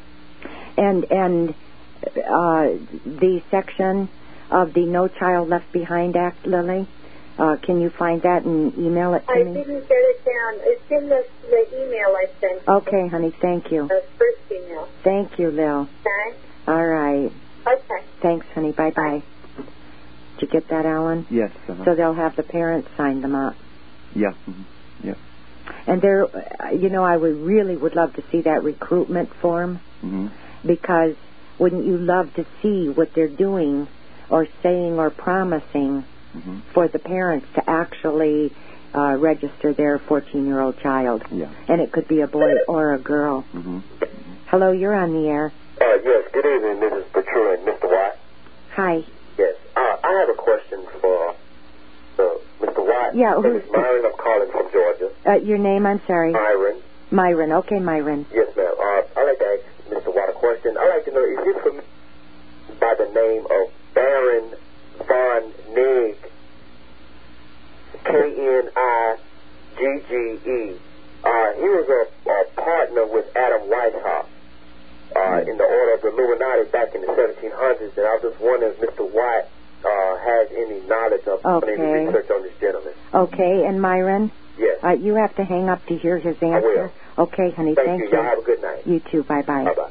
[SPEAKER 4] And and uh, the section of the No Child Left Behind Act, Lily, uh, can you find that and email it to
[SPEAKER 7] I
[SPEAKER 4] me?
[SPEAKER 7] didn't get it down. It's in the, the email I sent you.
[SPEAKER 4] Okay, honey. Thank you.
[SPEAKER 7] The first email.
[SPEAKER 4] Thank you, Lil.
[SPEAKER 7] Okay?
[SPEAKER 4] All right.
[SPEAKER 7] Okay.
[SPEAKER 4] Thanks, honey. Bye-bye. Did you get that, Alan?
[SPEAKER 5] Yes. Uh-huh.
[SPEAKER 4] So they'll have the parents sign them up.
[SPEAKER 5] Yeah. Mm-hmm. Yeah.
[SPEAKER 4] And there, you know, I would really would love to see that recruitment form,
[SPEAKER 5] Mm-hmm.
[SPEAKER 4] because wouldn't you love to see what they're doing or saying or promising
[SPEAKER 5] Mm-hmm.
[SPEAKER 4] for the parents to actually uh, register their fourteen-year-old child?
[SPEAKER 5] Yeah.
[SPEAKER 4] And it could be a boy or a girl.
[SPEAKER 5] Mm-hmm.
[SPEAKER 4] Hello, you're on the air.
[SPEAKER 6] Uh, yes, good evening, Missus Petru and Mister Watt.
[SPEAKER 4] Hi.
[SPEAKER 6] Yes, uh, I have a question for uh, Mister Watt.
[SPEAKER 4] Yeah,
[SPEAKER 6] This
[SPEAKER 4] who's-
[SPEAKER 6] is Myron. I'm calling from Georgia.
[SPEAKER 4] Uh, your name, I'm sorry.
[SPEAKER 6] Myron.
[SPEAKER 4] Myron. Okay, Myron.
[SPEAKER 6] Yes, ma'am. Uh, I'd like to ask Mister Watt a question. I'd like to know, is he familiar by the name of Baron von Nigg, K N I G G E, he was a, a partner with Adam Weishaupt uh, in the order of the Illuminati back in the seventeen hundreds, and I was just wondering if Mister White uh, has any knowledge of
[SPEAKER 4] Okay.
[SPEAKER 6] any research on this gentleman.
[SPEAKER 4] Okay, and Myron?
[SPEAKER 6] Yes.
[SPEAKER 4] Uh, you have to hang up to hear his answer.
[SPEAKER 6] I will.
[SPEAKER 4] Okay, honey,
[SPEAKER 6] Thank,
[SPEAKER 4] thank
[SPEAKER 6] you.
[SPEAKER 4] you.
[SPEAKER 6] Y'all have a good night.
[SPEAKER 4] You too. Bye-bye.
[SPEAKER 6] Bye-bye.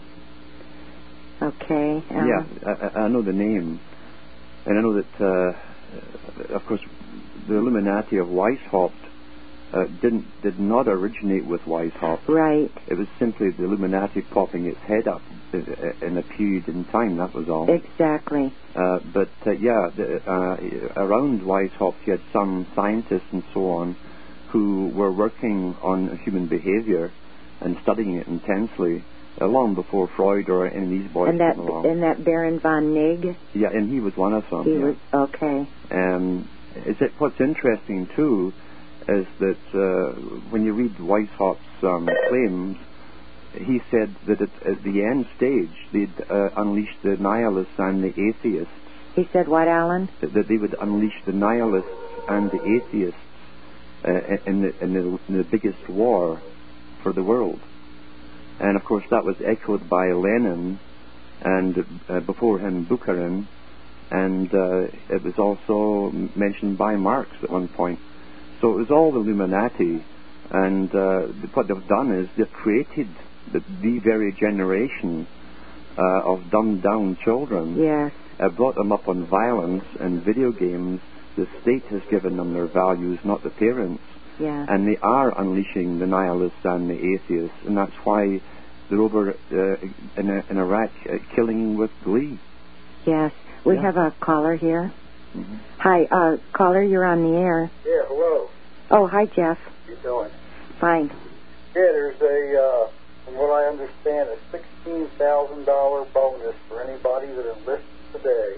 [SPEAKER 4] Okay. Um,
[SPEAKER 5] Yeah, I, I know the name, and I know that, uh, of course, the Illuminati of Weishaupt uh, didn't did not originate with Weishaupt.
[SPEAKER 4] Right.
[SPEAKER 5] It was simply the Illuminati popping its head up in a period in time. That was all.
[SPEAKER 4] Exactly.
[SPEAKER 5] Uh, but uh, yeah, the, uh, around Weishaupt, you had some scientists and so on who were working on human behavior and studying it intensely, uh, long before Freud or any of these boys
[SPEAKER 4] And that
[SPEAKER 5] came along.
[SPEAKER 4] and that Baron von Nigg.
[SPEAKER 5] Yeah, and he was one of them.
[SPEAKER 4] He
[SPEAKER 5] yeah.
[SPEAKER 4] was okay.
[SPEAKER 5] Um, is it, what's interesting too is that uh, when you read Weishaupt's um, claims, he said that at, at the end stage they'd uh, unleash the nihilists and the atheists.
[SPEAKER 4] He said what, Alan?
[SPEAKER 5] That, that they would unleash the nihilists and the atheists uh, in, the, in, the, in the biggest war for the world. And of course that was echoed by Lenin and uh, before him Bukharin, and uh, it was also mentioned by Marx at one point. So it was all the Illuminati, and uh, what they've done is they've created the, the very generation uh, of dumbed-down children,
[SPEAKER 4] Yes.
[SPEAKER 5] uh, brought them up on violence and video games. The state has given them their values, not the parents.
[SPEAKER 4] Yeah.
[SPEAKER 5] And they are unleashing the nihilists and the atheists, and that's why they're over uh, in, uh, in Iraq uh, killing with glee.
[SPEAKER 4] Yes. We
[SPEAKER 5] Yeah.
[SPEAKER 4] have a caller here.
[SPEAKER 5] Mm-hmm.
[SPEAKER 4] Hi, uh, caller, you're on the air.
[SPEAKER 6] Yeah, hello.
[SPEAKER 4] Oh, hi, Jeff.
[SPEAKER 6] How you doing?
[SPEAKER 4] Fine.
[SPEAKER 6] Yeah, there's a, uh, from what I understand, a sixteen thousand dollars bonus for anybody that enlists today.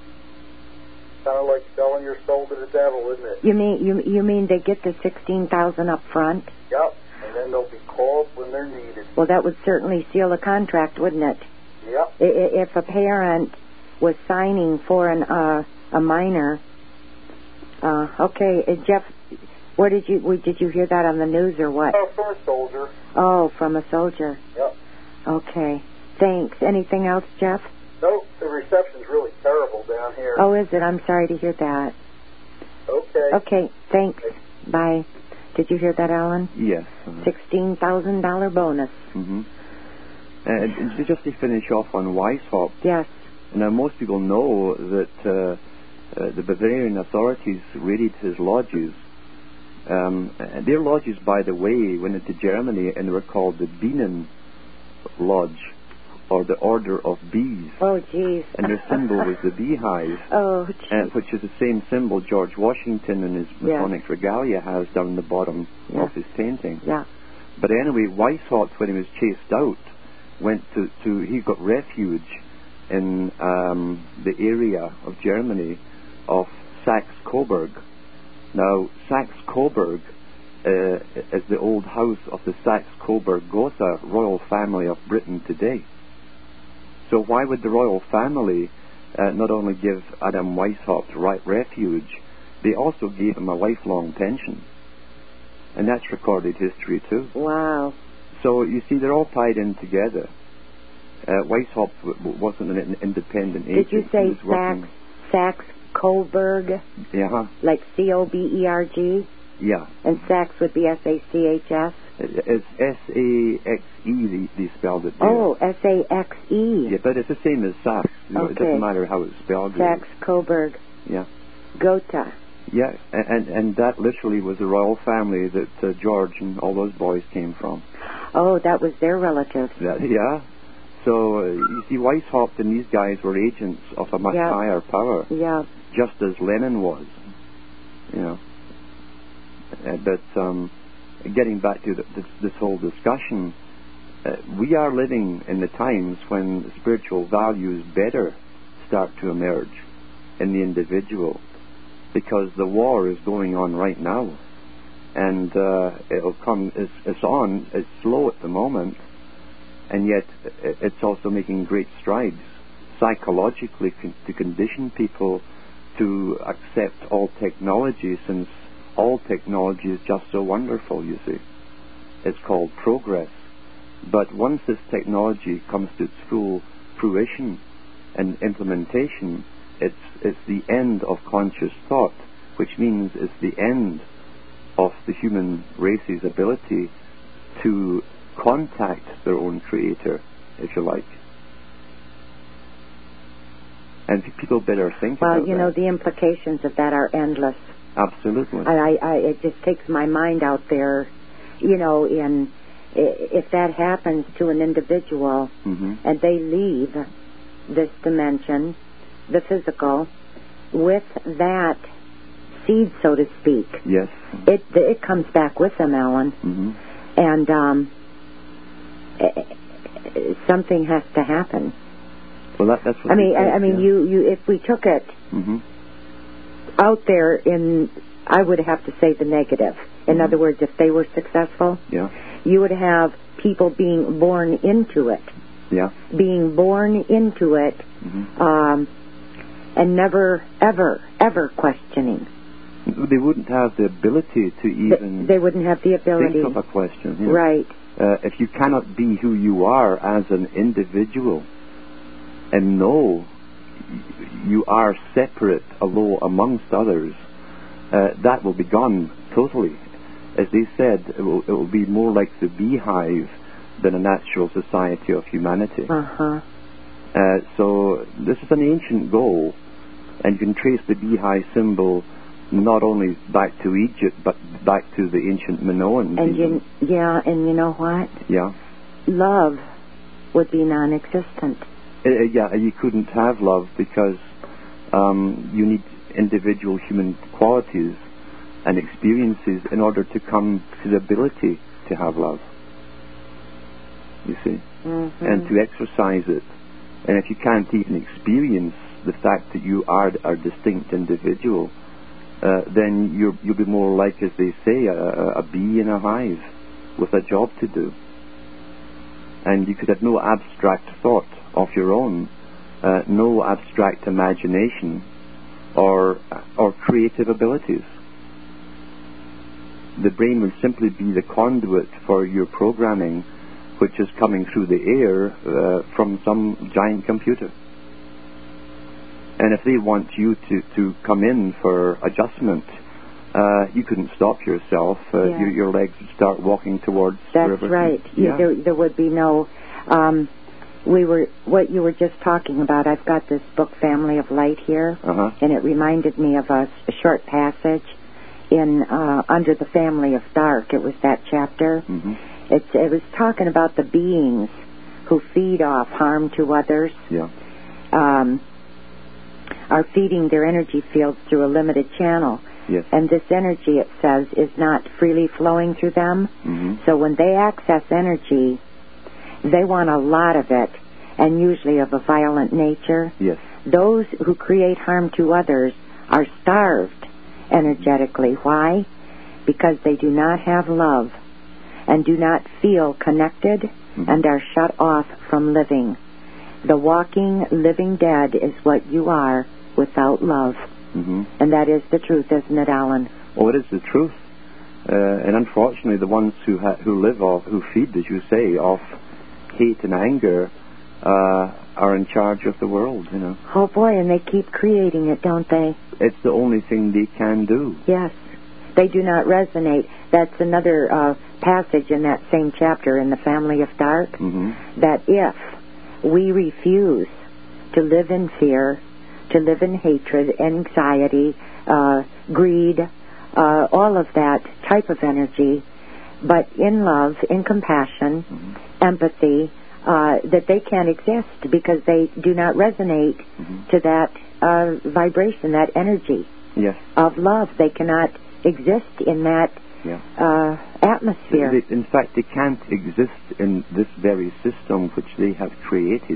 [SPEAKER 6] Kind of like selling your soul to the devil, isn't it?
[SPEAKER 4] You mean you you mean they get the sixteen thousand up front?
[SPEAKER 6] Yep. And then they'll be called when they're needed.
[SPEAKER 4] Well, that would certainly seal a contract, wouldn't it?
[SPEAKER 6] Yep.
[SPEAKER 4] I- i- If a parent was signing for an uh, a minor. Uh, okay, uh, Jeff, where did you where, did you hear that on the news or what?
[SPEAKER 6] Oh, for a soldier.
[SPEAKER 4] Oh, from a soldier.
[SPEAKER 6] Yep.
[SPEAKER 4] Okay. Thanks. Anything else, Jeff?
[SPEAKER 6] Nope, the reception's really terrible down here.
[SPEAKER 4] Oh, is it? I'm sorry to hear that.
[SPEAKER 6] Okay.
[SPEAKER 4] Okay. Thanks. Bye. Did you hear that, Alan?
[SPEAKER 5] Yes. Uh,
[SPEAKER 4] Sixteen thousand dollar bonus.
[SPEAKER 5] mm-hmm. And, and just to finish off on Weishaupt,
[SPEAKER 4] Yes.
[SPEAKER 5] now most people know that uh, uh, the Bavarian authorities raided his lodges. Um, and their lodges, by the way, went into Germany and they were called the Bienen Lodge, or the Order of Bees.
[SPEAKER 4] Oh, jeez.
[SPEAKER 5] And their symbol was the beehive,
[SPEAKER 4] Oh,
[SPEAKER 5] uh,
[SPEAKER 4] jeez.
[SPEAKER 5] which is the same symbol George Washington in his
[SPEAKER 4] Yeah.
[SPEAKER 5] Masonic regalia has down the bottom
[SPEAKER 4] Yeah.
[SPEAKER 5] of his painting.
[SPEAKER 4] Yeah.
[SPEAKER 5] But anyway, Weishaupt, when he was chased out, went to, to he got refuge in um, the area of Germany of Saxe-Coburg. Now, Saxe-Coburg uh, is the old house of the Saxe-Coburg-Gotha royal family of Britain today. So why would the royal family uh, not only give Adam Weishaupt right refuge, they also gave him a lifelong pension? And that's recorded history too.
[SPEAKER 4] Wow.
[SPEAKER 5] So you see, they're all tied in together. Uh, Weishaupt w- w- wasn't an independent agent.
[SPEAKER 4] Did you say
[SPEAKER 5] He was working-
[SPEAKER 4] Saxe, Saxe Coburg,
[SPEAKER 5] Yeah,
[SPEAKER 4] like C O B E R G?
[SPEAKER 5] yeah.
[SPEAKER 4] And Saxe would be S A C H S?
[SPEAKER 5] It- It's S A X E, they, they spelled it there.
[SPEAKER 4] Oh, S A X E.
[SPEAKER 5] Yeah, but it's the same as Saxe. You know, It
[SPEAKER 4] Okay.
[SPEAKER 5] doesn't matter how it's spelled.
[SPEAKER 4] Saxe Coburg.
[SPEAKER 5] Yeah.
[SPEAKER 4] Gotha.
[SPEAKER 5] Yeah, and, and and that literally was the royal family that uh, George and all those boys came from.
[SPEAKER 4] Oh, that was their relative.
[SPEAKER 5] That, yeah. So, uh, you see, Weishaupt and these guys were agents of a much
[SPEAKER 4] Yeah.
[SPEAKER 5] higher power,
[SPEAKER 4] Yeah.
[SPEAKER 5] just as Lenin was. You know. Uh, but um, getting back to the, this, this whole discussion, uh, we are living in the times when spiritual values better start to emerge in the individual, because the war is going on right now, and uh, it'll come. It's, it's on. It's slow at the moment, and yet it's also making great strides psychologically con- to condition people to accept all technology, since all technology is just so wonderful. You see, it's called progress. But once this technology comes to its full fruition and implementation, it's it's the end of conscious thought, which means it's the end of the human race's ability to contact their own creator, if you like. And people better think
[SPEAKER 4] well,
[SPEAKER 5] about that.
[SPEAKER 4] Well, you know, the implications of that are endless.
[SPEAKER 5] Absolutely.
[SPEAKER 4] I, I, it just takes my mind out there, you know, in if that happens to an individual
[SPEAKER 5] mm-hmm.
[SPEAKER 4] and they leave this dimension, the physical, with that seed, so to speak.
[SPEAKER 5] Yes.
[SPEAKER 4] It it comes back with them, Alan.
[SPEAKER 5] Mm-hmm.
[SPEAKER 4] And um, something has to happen.
[SPEAKER 5] Well, that, that's what
[SPEAKER 4] I mean.
[SPEAKER 5] Said,
[SPEAKER 4] I, I mean,
[SPEAKER 5] yeah.
[SPEAKER 4] you, you. If we took it
[SPEAKER 5] mm-hmm.
[SPEAKER 4] out there in, I would have to say the negative. In
[SPEAKER 5] mm-hmm.
[SPEAKER 4] other words, if they were successful,
[SPEAKER 5] yeah.
[SPEAKER 4] you would have people being born into it.
[SPEAKER 5] Yeah.
[SPEAKER 4] Being born into it,
[SPEAKER 5] mm-hmm.
[SPEAKER 4] um, and never, ever, ever questioning.
[SPEAKER 5] They wouldn't have the ability to even...
[SPEAKER 4] They, they wouldn't have the ability.
[SPEAKER 5] Think of a question. You know?
[SPEAKER 4] Right.
[SPEAKER 5] Uh, if you cannot be who you are as an individual and know you are separate, although amongst others, uh, that will be gone totally. As they said, it will, it will be more like the beehive than a natural society of humanity.
[SPEAKER 4] Uh-huh.
[SPEAKER 5] Uh, so this is an ancient goal, and you can trace the beehive symbol not only back to Egypt, but back to the ancient Minoans.
[SPEAKER 4] And you, yeah, and you know what?
[SPEAKER 5] Yeah.
[SPEAKER 4] Love would be non-existent.
[SPEAKER 5] Uh, yeah, you couldn't have love because um, you need individual human qualities and experiences in order to come to the ability to have love. You see?
[SPEAKER 4] Mm-hmm.
[SPEAKER 5] And to exercise it. And if you can't even experience the fact that you are a distinct individual, uh, then you're, you'll be more like, as they say, a, a bee in a hive with a job to do. And you could have no abstract thought of your own, uh, no abstract imagination or or creative abilities. The brain would simply be the conduit for your programming, which is coming through the air uh, from some giant computer. And if they want you to, to come in for adjustment, uh, you couldn't stop yourself. Uh,
[SPEAKER 4] yeah.
[SPEAKER 5] your, your legs would start walking towards.
[SPEAKER 4] That's
[SPEAKER 5] wherever.
[SPEAKER 4] right.
[SPEAKER 5] Yeah.
[SPEAKER 4] You, there, there would be no. Um, we were what you were just talking about. I've got this book, Family of Light, here,
[SPEAKER 5] uh-huh.
[SPEAKER 4] and it reminded me of a, a short passage in uh, Under the Family of Dark. It was that chapter.
[SPEAKER 5] Mm-hmm.
[SPEAKER 4] It's, it was talking about the beings who feed off harm to others.
[SPEAKER 5] Yeah.
[SPEAKER 4] Um, are feeding their energy fields through a limited channel.
[SPEAKER 5] Yes.
[SPEAKER 4] And this energy, it says, is not freely flowing through them.
[SPEAKER 5] Mm-hmm.
[SPEAKER 4] So when they access energy, they want a lot of it, and usually of a violent nature.
[SPEAKER 5] Yes.
[SPEAKER 4] Those who create harm to others are starved energetically. Why? Because they do not have love and do not feel connected
[SPEAKER 5] mm-hmm.
[SPEAKER 4] and are shut off from living. The walking, living dead is what you are without love.
[SPEAKER 5] Mm-hmm.
[SPEAKER 4] And that is the truth, isn't it, Alan?
[SPEAKER 5] Oh, it is the truth. Uh, and unfortunately, the ones who ha- who live off, who feed, as you say, off hate and anger, uh, are in charge of the world, you know.
[SPEAKER 4] Oh, boy, and they keep creating it, don't they?
[SPEAKER 5] It's the only thing they can do.
[SPEAKER 4] Yes. They do not resonate. That's another uh, passage in that same chapter in The Family of Dark,
[SPEAKER 5] mm-hmm.
[SPEAKER 4] that if we refuse to live in fear, to live in hatred, anxiety, uh, greed, uh, all of that type of energy, but in love, in compassion,
[SPEAKER 5] mm-hmm.
[SPEAKER 4] empathy, uh, that they can't exist because they do not resonate
[SPEAKER 5] mm-hmm.
[SPEAKER 4] to that uh, vibration, that energy
[SPEAKER 5] yes.
[SPEAKER 4] of love. They cannot exist in that
[SPEAKER 5] yeah.
[SPEAKER 4] uh, atmosphere.
[SPEAKER 5] They, in fact, they can't exist in this very system which they have created.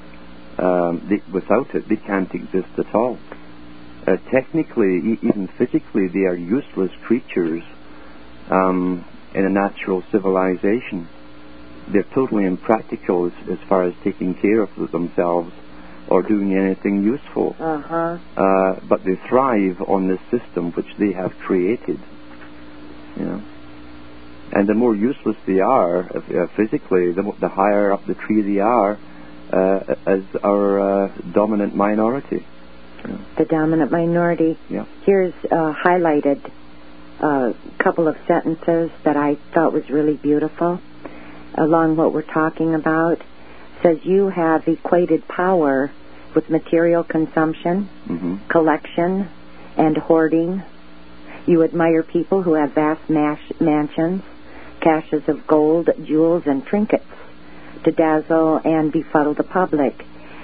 [SPEAKER 5] Um, they, without it, they can't exist at all. Uh, technically, e- even physically, they are useless creatures um, in a natural civilization. They're totally impractical as, as far as taking care of themselves or doing anything useful.
[SPEAKER 4] Uh-huh.
[SPEAKER 5] Uh, but they thrive on this system which they have created. You know? And the more useless they are uh, physically, the, mo- the higher up the tree they are uh, as our uh, dominant minority. Yeah.
[SPEAKER 4] The dominant minority.
[SPEAKER 5] Yeah.
[SPEAKER 4] Here's uh, highlighted a couple of sentences that I thought was really beautiful along what we're talking about. It says, you have equated power with material consumption,
[SPEAKER 5] Mm-hmm.
[SPEAKER 4] collection, and hoarding. You admire people who have vast mash- mansions, caches of gold, jewels, and trinkets to dazzle and befuddle the public.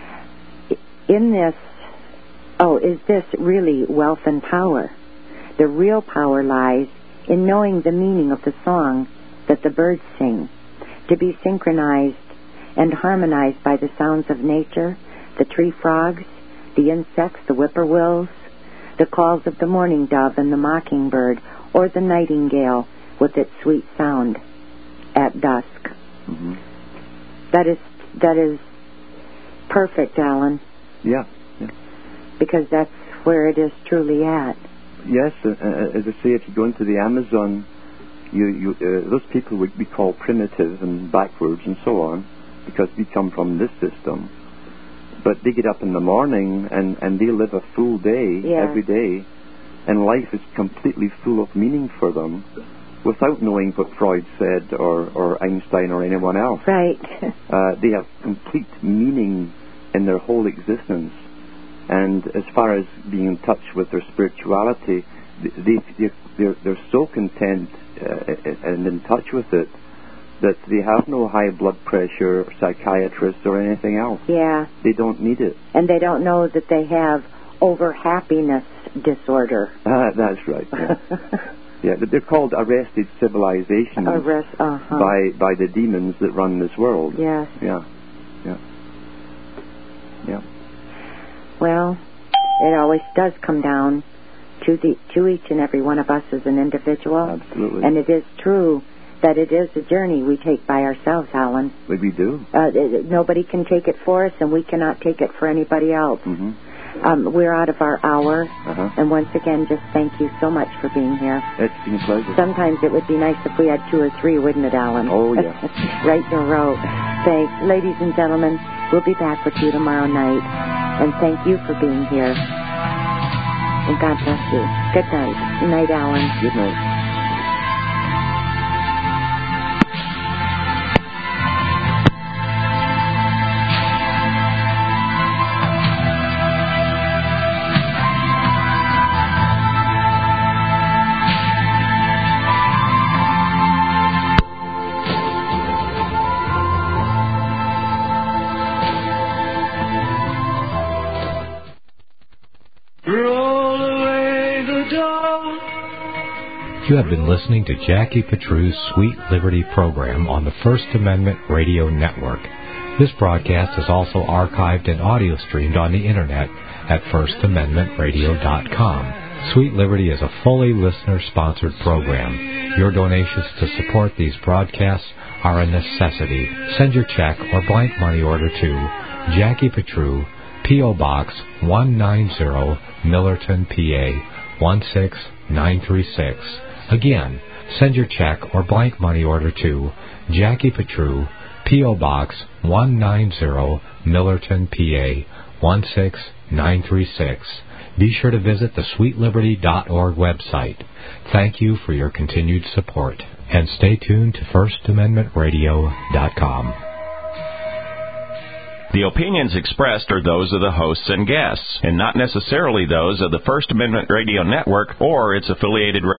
[SPEAKER 4] In this, oh, is this really wealth and power? The real power lies in knowing the meaning of the song that the birds sing, to be synchronized and harmonized by the sounds of nature, the tree frogs, the insects, the whippoorwills, the calls of the mourning dove and the mockingbird, or the nightingale with its sweet sound at dusk.
[SPEAKER 5] Mm-hmm.
[SPEAKER 4] That is that is perfect, Alan.
[SPEAKER 5] Yeah, yeah.
[SPEAKER 4] Because that's where it is truly at.
[SPEAKER 5] Yes, uh, uh, as I say, if you go into the Amazon, you, you uh, those people would be called primitive and backwards and so on, because we come from this system. But they get up in the morning and, and they live a full day
[SPEAKER 4] Yeah.
[SPEAKER 5] every day, and life is completely full of meaning for them, without knowing what Freud said or, or Einstein or anyone else.
[SPEAKER 4] Right.
[SPEAKER 5] Uh, they have complete meaning in their whole existence. And as far as being in touch with their spirituality, they, they, they're, they're so content uh, and in touch with it that they have no high blood pressure, or psychiatrists, or anything else.
[SPEAKER 4] Yeah.
[SPEAKER 5] They don't need it.
[SPEAKER 4] And they don't know that they have over-happiness disorder.
[SPEAKER 5] Ah, that's right. Yeah. Yeah, they're called arrested civilizations
[SPEAKER 4] Arrest, uh-huh.
[SPEAKER 5] by by the demons that run this world.
[SPEAKER 4] Yes.
[SPEAKER 5] Yeah, yeah, yeah.
[SPEAKER 4] Well, it always does come down to the to each and every one of us as an individual.
[SPEAKER 5] Absolutely.
[SPEAKER 4] And it is true that it is a journey we take by ourselves, Alan.
[SPEAKER 5] But we do.
[SPEAKER 4] Uh, it, nobody can take it for us, and we cannot take it for anybody else.
[SPEAKER 5] Mm-hmm.
[SPEAKER 4] Um, we're out of our hour,
[SPEAKER 5] Uh-huh.
[SPEAKER 4] and once again, just thank you so much for being here.
[SPEAKER 5] It's been a pleasure.
[SPEAKER 4] Sometimes it would be nice if we had two or three, wouldn't it, Alan?
[SPEAKER 5] Oh, yeah.
[SPEAKER 4] Right in a row. Thanks. Ladies and gentlemen, we'll be back with you tomorrow night. And thank you for being here. And God bless you. Good night. Good night, Alan.
[SPEAKER 5] Good night.
[SPEAKER 2] Roll away the dark.
[SPEAKER 1] You have been listening to Jackie Petrue's Sweet Liberty program on the First Amendment Radio Network. This broadcast is also archived and audio streamed on the Internet at first amendment radio dot com. Sweet Liberty is a fully listener-sponsored program. Your donations to support these broadcasts are a necessity. Send your check or blank money order to Jackie Petrue, P O. Box one ninety, Millerton, P A one six nine three six. Again, send your check or blank money order to Jackie Petrue, P O. Box one ninety, Millerton, P A one six nine three six. Be sure to visit the sweet liberty dot org website. Thank you for your continued support. And stay tuned to first amendment radio dot com.
[SPEAKER 8] The opinions expressed are those of the hosts and guests, and not necessarily those of the First Amendment Radio Network or its affiliated